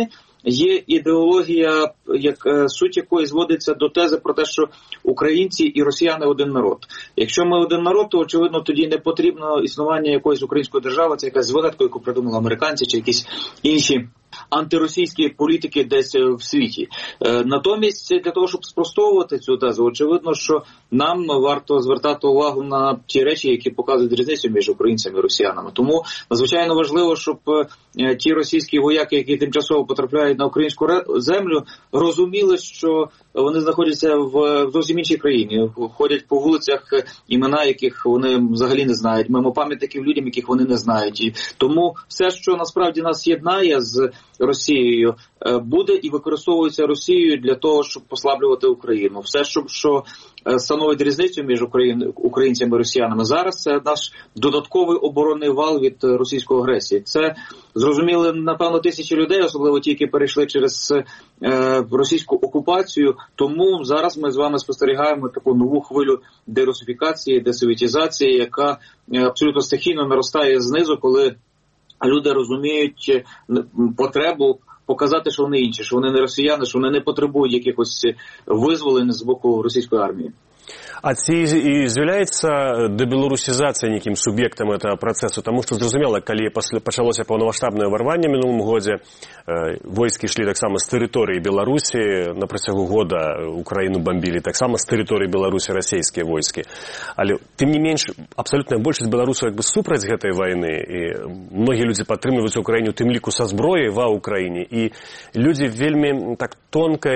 є ідеологія, суть якої зводиться до тези про те, що українці і росіяни один народ. Якщо ми один народ, то, очевидно, тоді не потрібно існування якоїсь української держави, це якась зводка, яку придумали американці чи якісь інші антиросійські політики десь в світі. Натомість, для того, щоб спростовувати цю тезу, очевидно, що нам варто звертати увагу на ті речі, які показують різницю між українцями і росіянами. Тому надзвичайно важливо, щоб ті російські вояки, які тимчасово потрапляють на українську землю, розуміли, що вони знаходяться в зовсім іншій країні. Ходять по вулицях, імена яких вони взагалі не знають, мимо пам'ятників людям, яких вони не знають. І тому все, що насправді нас єднає з Росією, буде і використовується Росією для того, щоб послаблювати Україну. Все, що становить різницю між українцями і росіянами зараз, це наш додатковий оборонний вал від російської агресії. Це зрозуміли, напевно, тисячі людей, особливо ті, які перейшли через російську окупацію. Тому зараз ми з вами спостерігаємо таку нову хвилю дерусифікації, десовітізації, яка абсолютно стихійно наростає знизу, коли люди розуміють потребу показати, що вони інші, що вони не росіяни, що вони не потребують якихось визволень з боку російської армії. А ці і з'являється дебеларусізація неким суб'єктом этого процесу, тому що зрозуміло, коли почалося повномасштабне варвання в минулому годі, військи йшли так само з території Білорусі, на протягу года Україну бомбили, так само з території Білорусі російські військи. Але тим не менш, абсолютна більшість білорусів якби супроць гэтай війни, і многі люди підтримують Україну тим ліку со зброєю в Україні, і люди вельми так тонко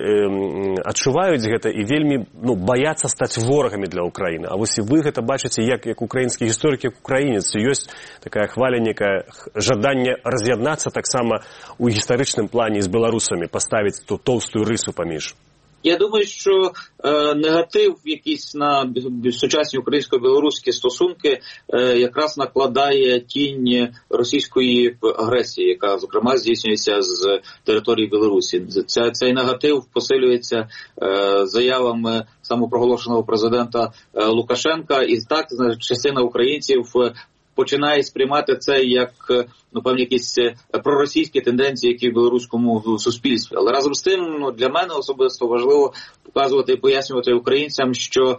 адчувають гэта і вельми бояться стаць ворагамі для Украіны. А вось і вы гэта бачыце як украінскі гісторык, як украінец. Ёсць такая хваля, некае жаданне раз'яднацца таксама у гістарычным плане з беларусамі, паставіць ту тоўстую рысу паміж. Я думаю, що негатив якийсь на сучасні українсько-білоруські стосунки якраз накладає тінь російської агресії, яка, зокрема, здійснюється з території Білорусі. Цей негатив посилюється заявами самопроголошеного президента Лукашенка, і так частина українців починає сприймати це як певні якісь проросійські тенденції, які в білоруському суспільстві. Але разом з тим, для мене особисто важливо показувати і пояснювати українцям, що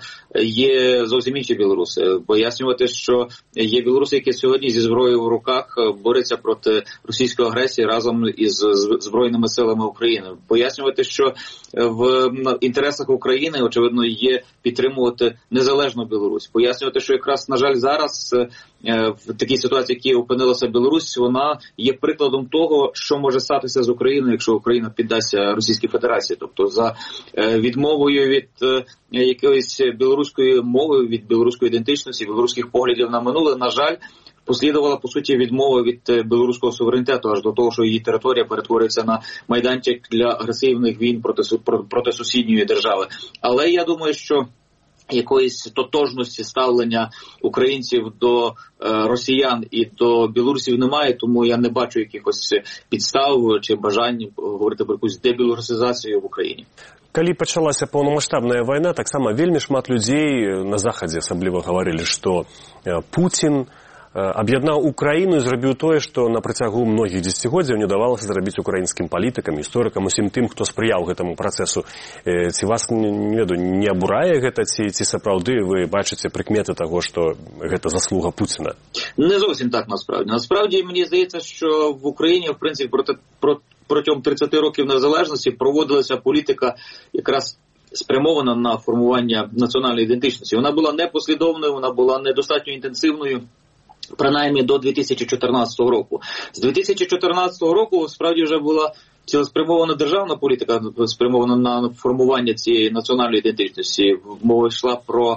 є зовсім інші білоруси. Пояснювати, що є білоруси, які сьогодні зі зброєю в руках борються проти російської агресії разом із Збройними силами України. Пояснювати, що в інтересах України, очевидно, є підтримувати незалежну Білорусь. Пояснювати, що якраз, на жаль, зараз в такій ситуації, в якій опинилася Білорусь, вона є прикладом того, що може статися з Україною, якщо Україна піддасться Російській Федерації. Тобто за відмовою від якоїсь білоруської мови, від білоруської ідентичності, білоруських поглядів на минуле, на жаль, послідувала, по суті, відмова від білоруського суверенітету, аж до того, що її територія перетворюється на майданчик для агресивних війн проти сусідньої держави. Але я думаю, що якоїсь тотожності ставлення українців до росіян і до білорусів немає, тому я не бачу якихось підстав чи бажань говорити про якусь дебілорусізацію в Україні. Калі пачалася паўнамасштабная вайна, таксама вельмі шмат людзей на захадзе асабліва гаварылі, што Пуцін аб'яднаў Украіну і зрабіў тое, што на працягу многіх дзесяцігоддзяў не давалася зрабіць украінскім палітыкам, гісторыкам, усім тым, хто спрыяў гэтаму працэсу. Ці вас, не ведаю, не абурае гэта, ці сапраўды вы бачыце прыкметы таго, што гэта заслуга Пуціна? Не зовсім так, насправді. Насправді, мені здається, що в Україні, в принципі, протягом 30 років незалежності проводилася політика якраз спрямована на формування національної ідентичності. Вона була непослідовною, вона була недостатньо інтенсивною, принаймні до 2014 року. З 2014 року справді вже була цілеспрямована державна політика, спрямована на формування цієї національної ідентичності. Мова йшла про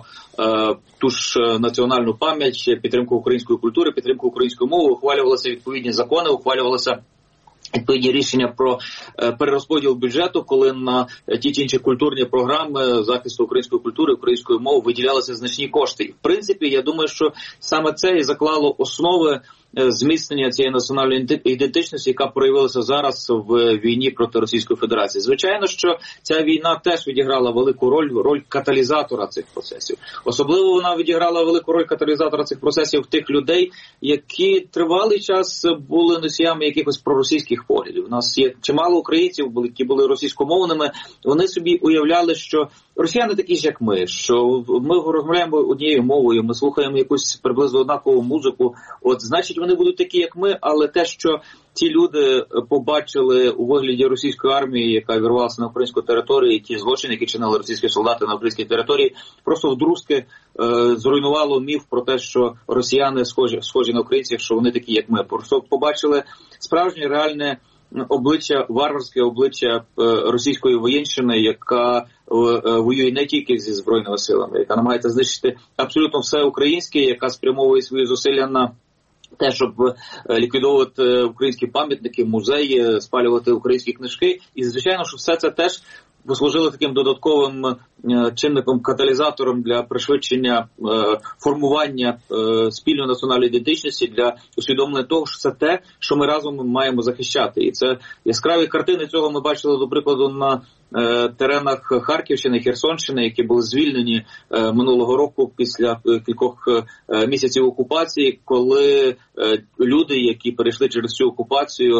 ту ж національну пам'ять, підтримку української культури, підтримку української мови, ухвалювалися відповідні закони, ухвалювалися відповідні рішення про перерозподіл бюджету, коли на ті чи інші культурні програми захисту української культури, української мови виділялися значні кошти. І, в принципі, я думаю, що саме це і заклало основи зміцнення цієї національної ідентичності, яка проявилася зараз в війні проти Російської Федерації. Звичайно, що ця війна теж відіграла велику роль каталізатора цих процесів. Особливо вона відіграла велику роль каталізатора цих процесів тих людей, які тривалий час були носіями якихось проросійських поглядів. У нас є чимало українців, які були російськомовними. Вони собі уявляли, що росіяни такі ж, як ми, що ми розмовляємо однією мовою, ми слухаємо якусь приблизно однакову музику. От, значить, вони будуть такі, як ми, але те, що ті люди побачили у вигляді російської армії, яка вірвалася на українську територію, і ті злочини, які чинили російські солдати на українській території, просто вдрузки зруйнувало міф про те, що росіяни схожі на українців, що вони такі, як ми. Просто побачили справжнє, реальне обличчя, варварське обличчя російської воєнщини, яка воює не тільки зі Збройними силами, яка намагається знищити абсолютно все українське, яка спрямовує свої зусилля на те, щоб ліквідовувати українські пам'ятники, музеї, спалювати українські книжки. І, звичайно, що все це теж послужило таким додатковим чинником, каталізатором для пришвидшення формування спільної національної ідентичності, для усвідомлення того, що це те, що ми разом маємо захищати. І це яскраві картини цього ми бачили, до прикладу, на теренах Харківщини, Херсонщини, які були звільнені минулого року після кількох місяців окупації, коли люди, які перейшли через цю окупацію,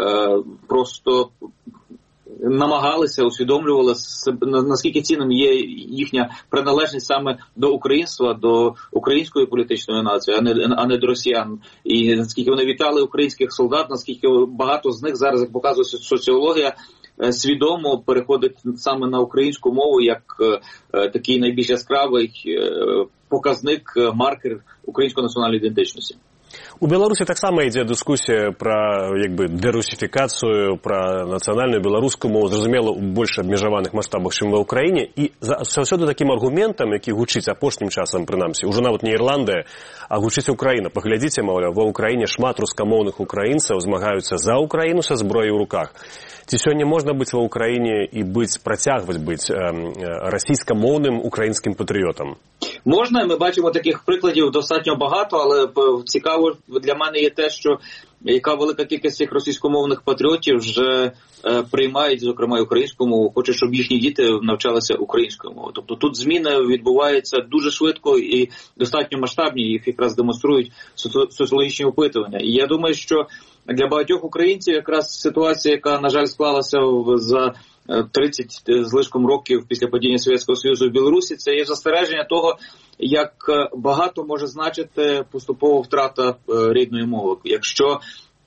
просто намагалися, усвідомлювали, наскільки цінним є їхня приналежність саме до українства, до української політичної нації, а не до росіян. І наскільки вони вітали українських солдат, наскільки багато з них зараз, як показує соціологія, свідомо переходить саме на українську мову як такий найбільш яскравий показник, маркер української національної ідентичності. У Беларусі таксама ідзе дыскусія пра дэрусіфікацыю, пра нацыянальную беларускую мову, зразумела, у больш абмежаваных маштабах, чым ва ўкраіне. І заўсёды такім аргументам, які гучыць апошнім часам, прынамсі, ужо нават не Ірландыя, а гучыць Украіна. Паглядзіце, маўляў, ва ўкраіне шмат рускамоўных украінцаў змагаюцца за Украіну са зброяй у руках. Ці сёння можна быць ва ўкраіне і працягваць быць расійскамоўным украінскім патрыётам? Можна, ми бачимо таких прикладів достатньо багато, але цікаво для мене є те, що яка велика кількість цих російськомовних патріотів вже приймають, зокрема, українську мову, хочуть, щоб їхні діти навчалися українською мовою. Тобто тут зміни відбуваються дуже швидко і достатньо масштабні, їх якраз демонструють соціологічні опитування. І я думаю, що для багатьох українців якраз ситуація, яка, на жаль, склалася за 30 з лишком років після падіння Совєтського Союзу в Білорусі, це є застереження того, як багато може значити поступова втрата рідної мови. Якщо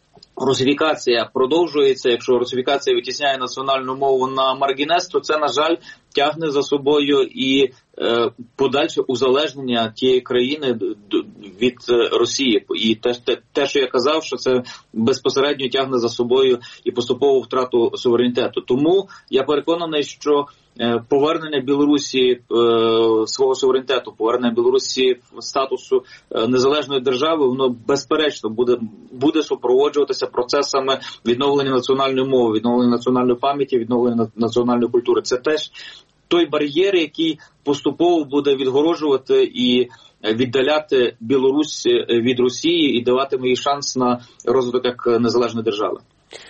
русифікація продовжується, якщо русифікація витісняє національну мову на маргінес, то це, на жаль, тягне за собою і подальше узалежнення тієї країни від Росії. І те, що я казав, що це безпосередньо тягне за собою і поступову втрату суверенітету. Тому я переконаний, що повернення Білорусі свого суверенітету, повернення Білорусі статусу незалежної держави, воно безперечно буде супроводжуватися процесами відновлення національної мови, відновлення національної пам'яті, відновлення національної культури. Це теж той бар'єр, який поступово буде відгороджувати і віддаляти Білорусь від Росії і даватиме їй шанс на розвиток як незалежної держави.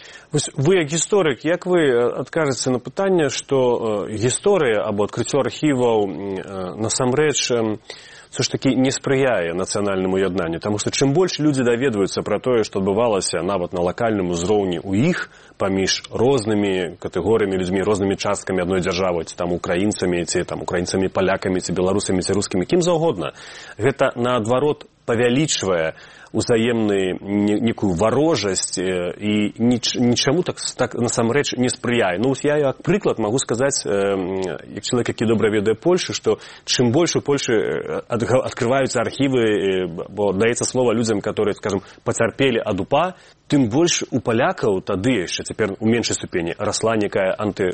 Вы, як гісторик, як ви адкажаце на пытанне, што гісторыя або адкрыццё архіваў насамрэч все ж таки не спрыяе нацыянальнаму яднанню, таму што чым больш людзі даведваюцца пра тое, што адбывалася нават на лакальным узроўні ў іх паміж рознымі катэгорыямі людзьмі, рознымі часткамі адной дзяржавы, ці там украінцамі, ці там украінцамі, палякамі, ці беларусамі, ці рускімі, кім заўгодна, гэта наадварот павялічвае узаемную некую варожасць і нічаму так насамрэч не спрыяе. Ну, я як прыклад могу сказаць, як чалавек, які добра ведае Польшу, што чым больш у Польшы открываюцца архівы, бо даецца слова людзям, которые, скажем, пацярпелі ад УПА, тым больш у палякаў тады яшчэ цяпер у меншай ступені расла некая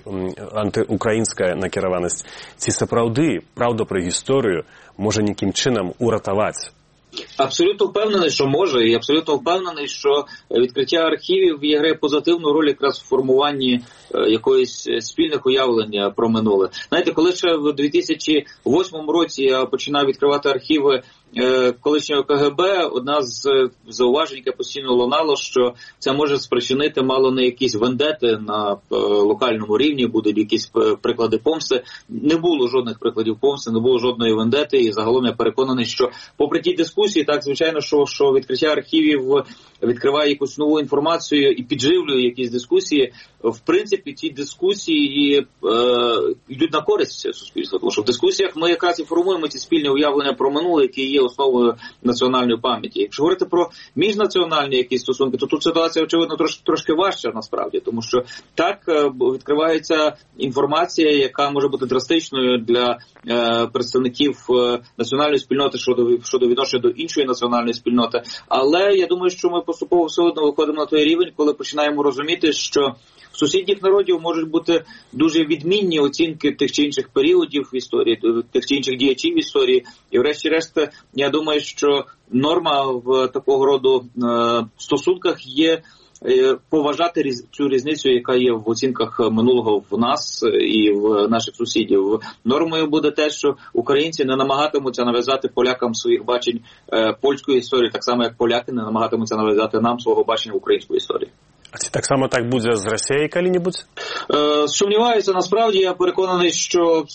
антыукраінская накіраванасць. Ці сапраўды праўда пра гісторыю можа нейкім чынам уратаваць? Абсолютно впевнений, що може, і абсолютно впевнений, що відкриття архівів грає позитивну роль якраз в формуванні якоїсь спільних уявлення про минуле. Знаєте, коли ще в 2008 році я починав відкривати архіви колишнього КГБ, одна з зауважень, яке постійно лунало, що це може спричинити мало не якісь вендети на локальному рівні, будуть якісь приклади помсти. Не було жодних прикладів помсти, не було жодної вендети, і загалом я переконаний, що попри ті дискусії, так, звичайно, що відкриття архівів відкриває якусь нову інформацію і підживлює якісь дискусії. В принципі, ці дискусії йдуть на користь суспільства, тому що в дискусіях ми якраз і формуємо ці спільні уявлення про минуле, які є основою національної пам'яті. Якщо говорити про міжнаціональні якісь стосунки, то тут ситуація, очевидно, трошки важча насправді, тому що так відкривається інформація, яка може бути драстичною для представників національної спільноти щодо відношення до іншої національної спільноти. Але я думаю, що ми поступово все одно виходимо на той рівень, коли починаємо розуміти, що в сусідніх народів можуть бути дуже відмінні оцінки тих чи інших періодів в історії, тих чи інших діячів в історії. І врешті-решт, я думаю, що норма в такого роду стосунках є поважати цю різницю, яка є в оцінках минулого в нас і в наших сусідів. Нормою буде те, що українці не намагатимуться нав'язати полякам своїх бачень польської історії, так само, як поляки не намагатимуться нав'язати нам свого бачення української історії. А ці так само так буде з Росією коли-небудь? Сумніваюся, насправді я переконаний, що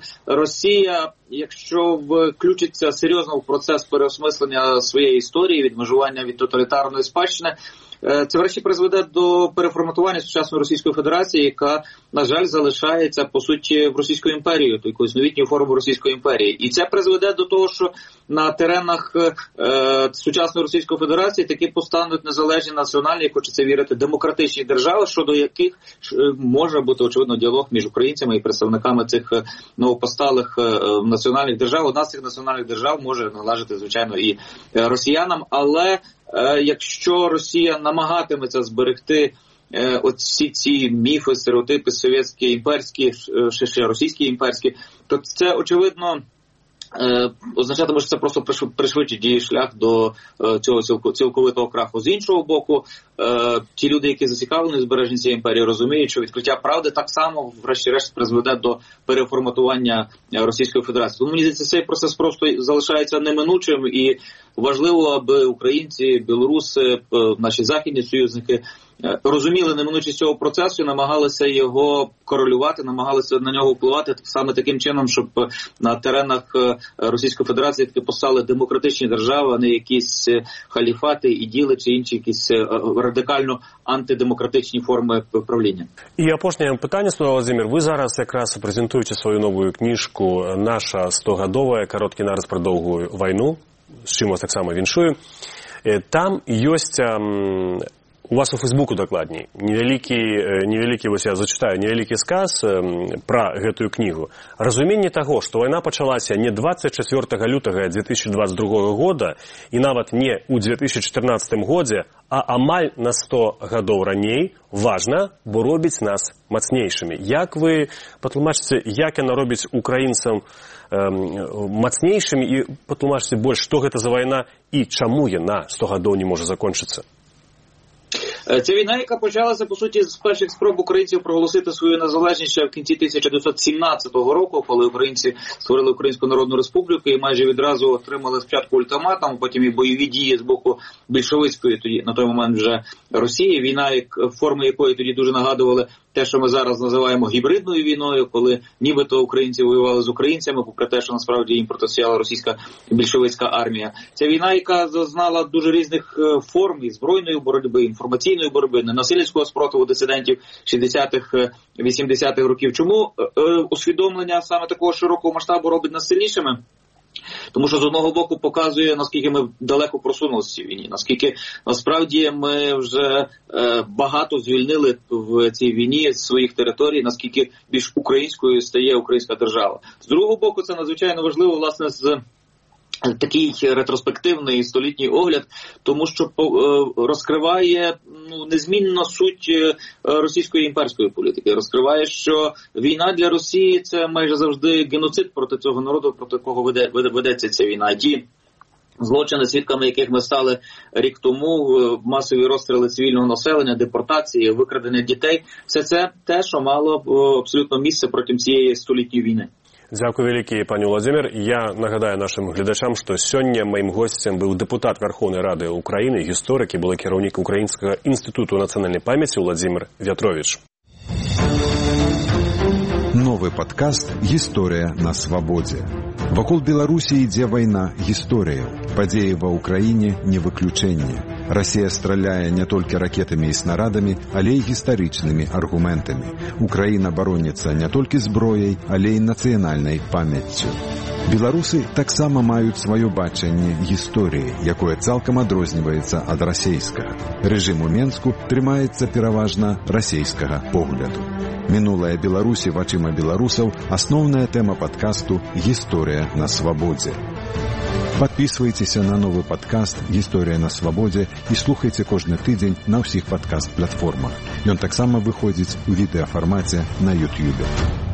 Росія, якщо включиться серйозно в процес переосмислення своєї історії, відмежування від тоталітарної спадщини, це врешті призведе до переформатування сучасної Російської Федерації, яка, на жаль, залишається, по суті, в Російську імперію, то якоюсь новітньою формою Російської імперії. І це призведе до того, що на теренах сучасної Російської Федерації таки постануть незалежні національні, як хочеться вірити, демократичні держави, щодо яких може бути, очевидно, діалог між українцями і представниками цих новопосталих національних держав. Одна з цих національних держав може належати, звичайно, і росіянам, але якщо Росія намагатиметься зберегти оці ці міфи, стереотипи совєтські, імперські, ще російські імперські, то це, очевидно, означатиме, що це просто пришвидшить її шлях до цього цілковитого краху. З іншого боку, ті люди, які зацікавлені в збереженні цієї імперії, розуміють, що відкриття правди так само, врешті-решт, призведе до переформатування Російської Федерації. Тому, мені здається, цей процес просто залишається неминучим, і важливо, аби українці, білоруси, наші західні союзники розуміли неминучість цього процесу і намагалися його корелювати, намагалися на нього впливати саме таким чином, щоб на теренах Російської Федерації таки постали демократичні держави, а не якісь халіфати, іділи чи інші якісь радикально антидемократичні форми правління. І апошнє питання, Володимир. Ви зараз якраз презентуєте свою нову книжку «Наша 100-гадовая. Короткий нарис про довгу війну», з чим вас так само віншую. Там ёсць у вас у Фейсбуку дакладней невялікі вось я зачитаю невялікі сказ пра гэтую кнігу. Разуменне таго, што вайна пачалася не 24 лютага 2022 года і нават не ў 2014 годзе, а амаль на 100 гадоў раней, важна, бо робіць нас мацнейшымі. Як вы патлумачыце, як яна робіць украінцам мацнейшымі, і патлумачыце больш, што гэта за вайна і чаму яна 100 гадоў не можа закончыцца? Ця війна, яка почалася, по суті, з перших спроб українців проголосити свою незалежність ще в кінці 1917 року, коли українці створили Українську Народну Республіку і майже відразу отримали спочатку ультиматум, потім і бойові дії з боку більшовицької, тоді на той момент вже Росії. Війна, форми якої тоді дуже нагадували те, що ми зараз називаємо гібридною війною, коли нібито українці воювали з українцями, попри те, що насправді їм протистояла російська більшовицька армія. Ця війна, яка зазнала дуже різних форм і збройної боротьби, інформаційної боротьби, ненасильницького спротиву дисидентів 60-х, 80-х років. Чому усвідомлення саме такого широкого масштабу робить нас сильнішими? Тому що з одного боку показує, наскільки ми далеко просунулися в цій війні, наскільки насправді ми вже багато звільнили в цій війні своїх територій, наскільки більш українською стає українська держава. З другого боку, це надзвичайно важливо, власне, з такий ретроспективний столітній огляд, тому що розкриває незмінно суть російської імперської політики. Розкриває, що війна для Росії – це майже завжди геноцид проти цього народу, проти кого ведеться ця війна. Ті злочини, свідками яких ми стали рік тому, масові розстріли цивільного населення, депортації, викрадення дітей – все це те, що мало абсолютно місце протягом цієї столітньої війни. Дзякуй вялікі, пане Владзімір. Я нагадаю нашым гледачам, што сёння маім госцем быў дэпутат Верховнай Рады Украіны, гісторык і былы кіраўнік Украінскага інстытуту нацыянальнай памяці Владзімір Вятровіч. Новы падкаст «Гісторыя на свабодзе». Вакол Беларусі ідзе вайна гісторыяў. Падзеі ва ўкраіне не выключэнне. Расія страляе не толькі ракетамі і снарадамі, але і гістарычнымі аргументамі. Украіна бароніцца не толькі зброяй, але і нацыянальнай памяццю. Беларусы таксама маюць сваё бачанне гісторыі, якое цалкам адрозніваецца ад расейскага. Рэжым у Менску трымаецца пераважна расейскага погляду. Мінулая Беларусі вачыма беларусаў – асноўная тэма падкасту «Гісторыя на свабодзе». Падпісвайцеся на новы падкаст «Гісторыя на свабодзе» і слухайце кожны тыдзень на ўсіх падкаст-платформах. Ён таксама выходзіць у відэафармаце на YouTube.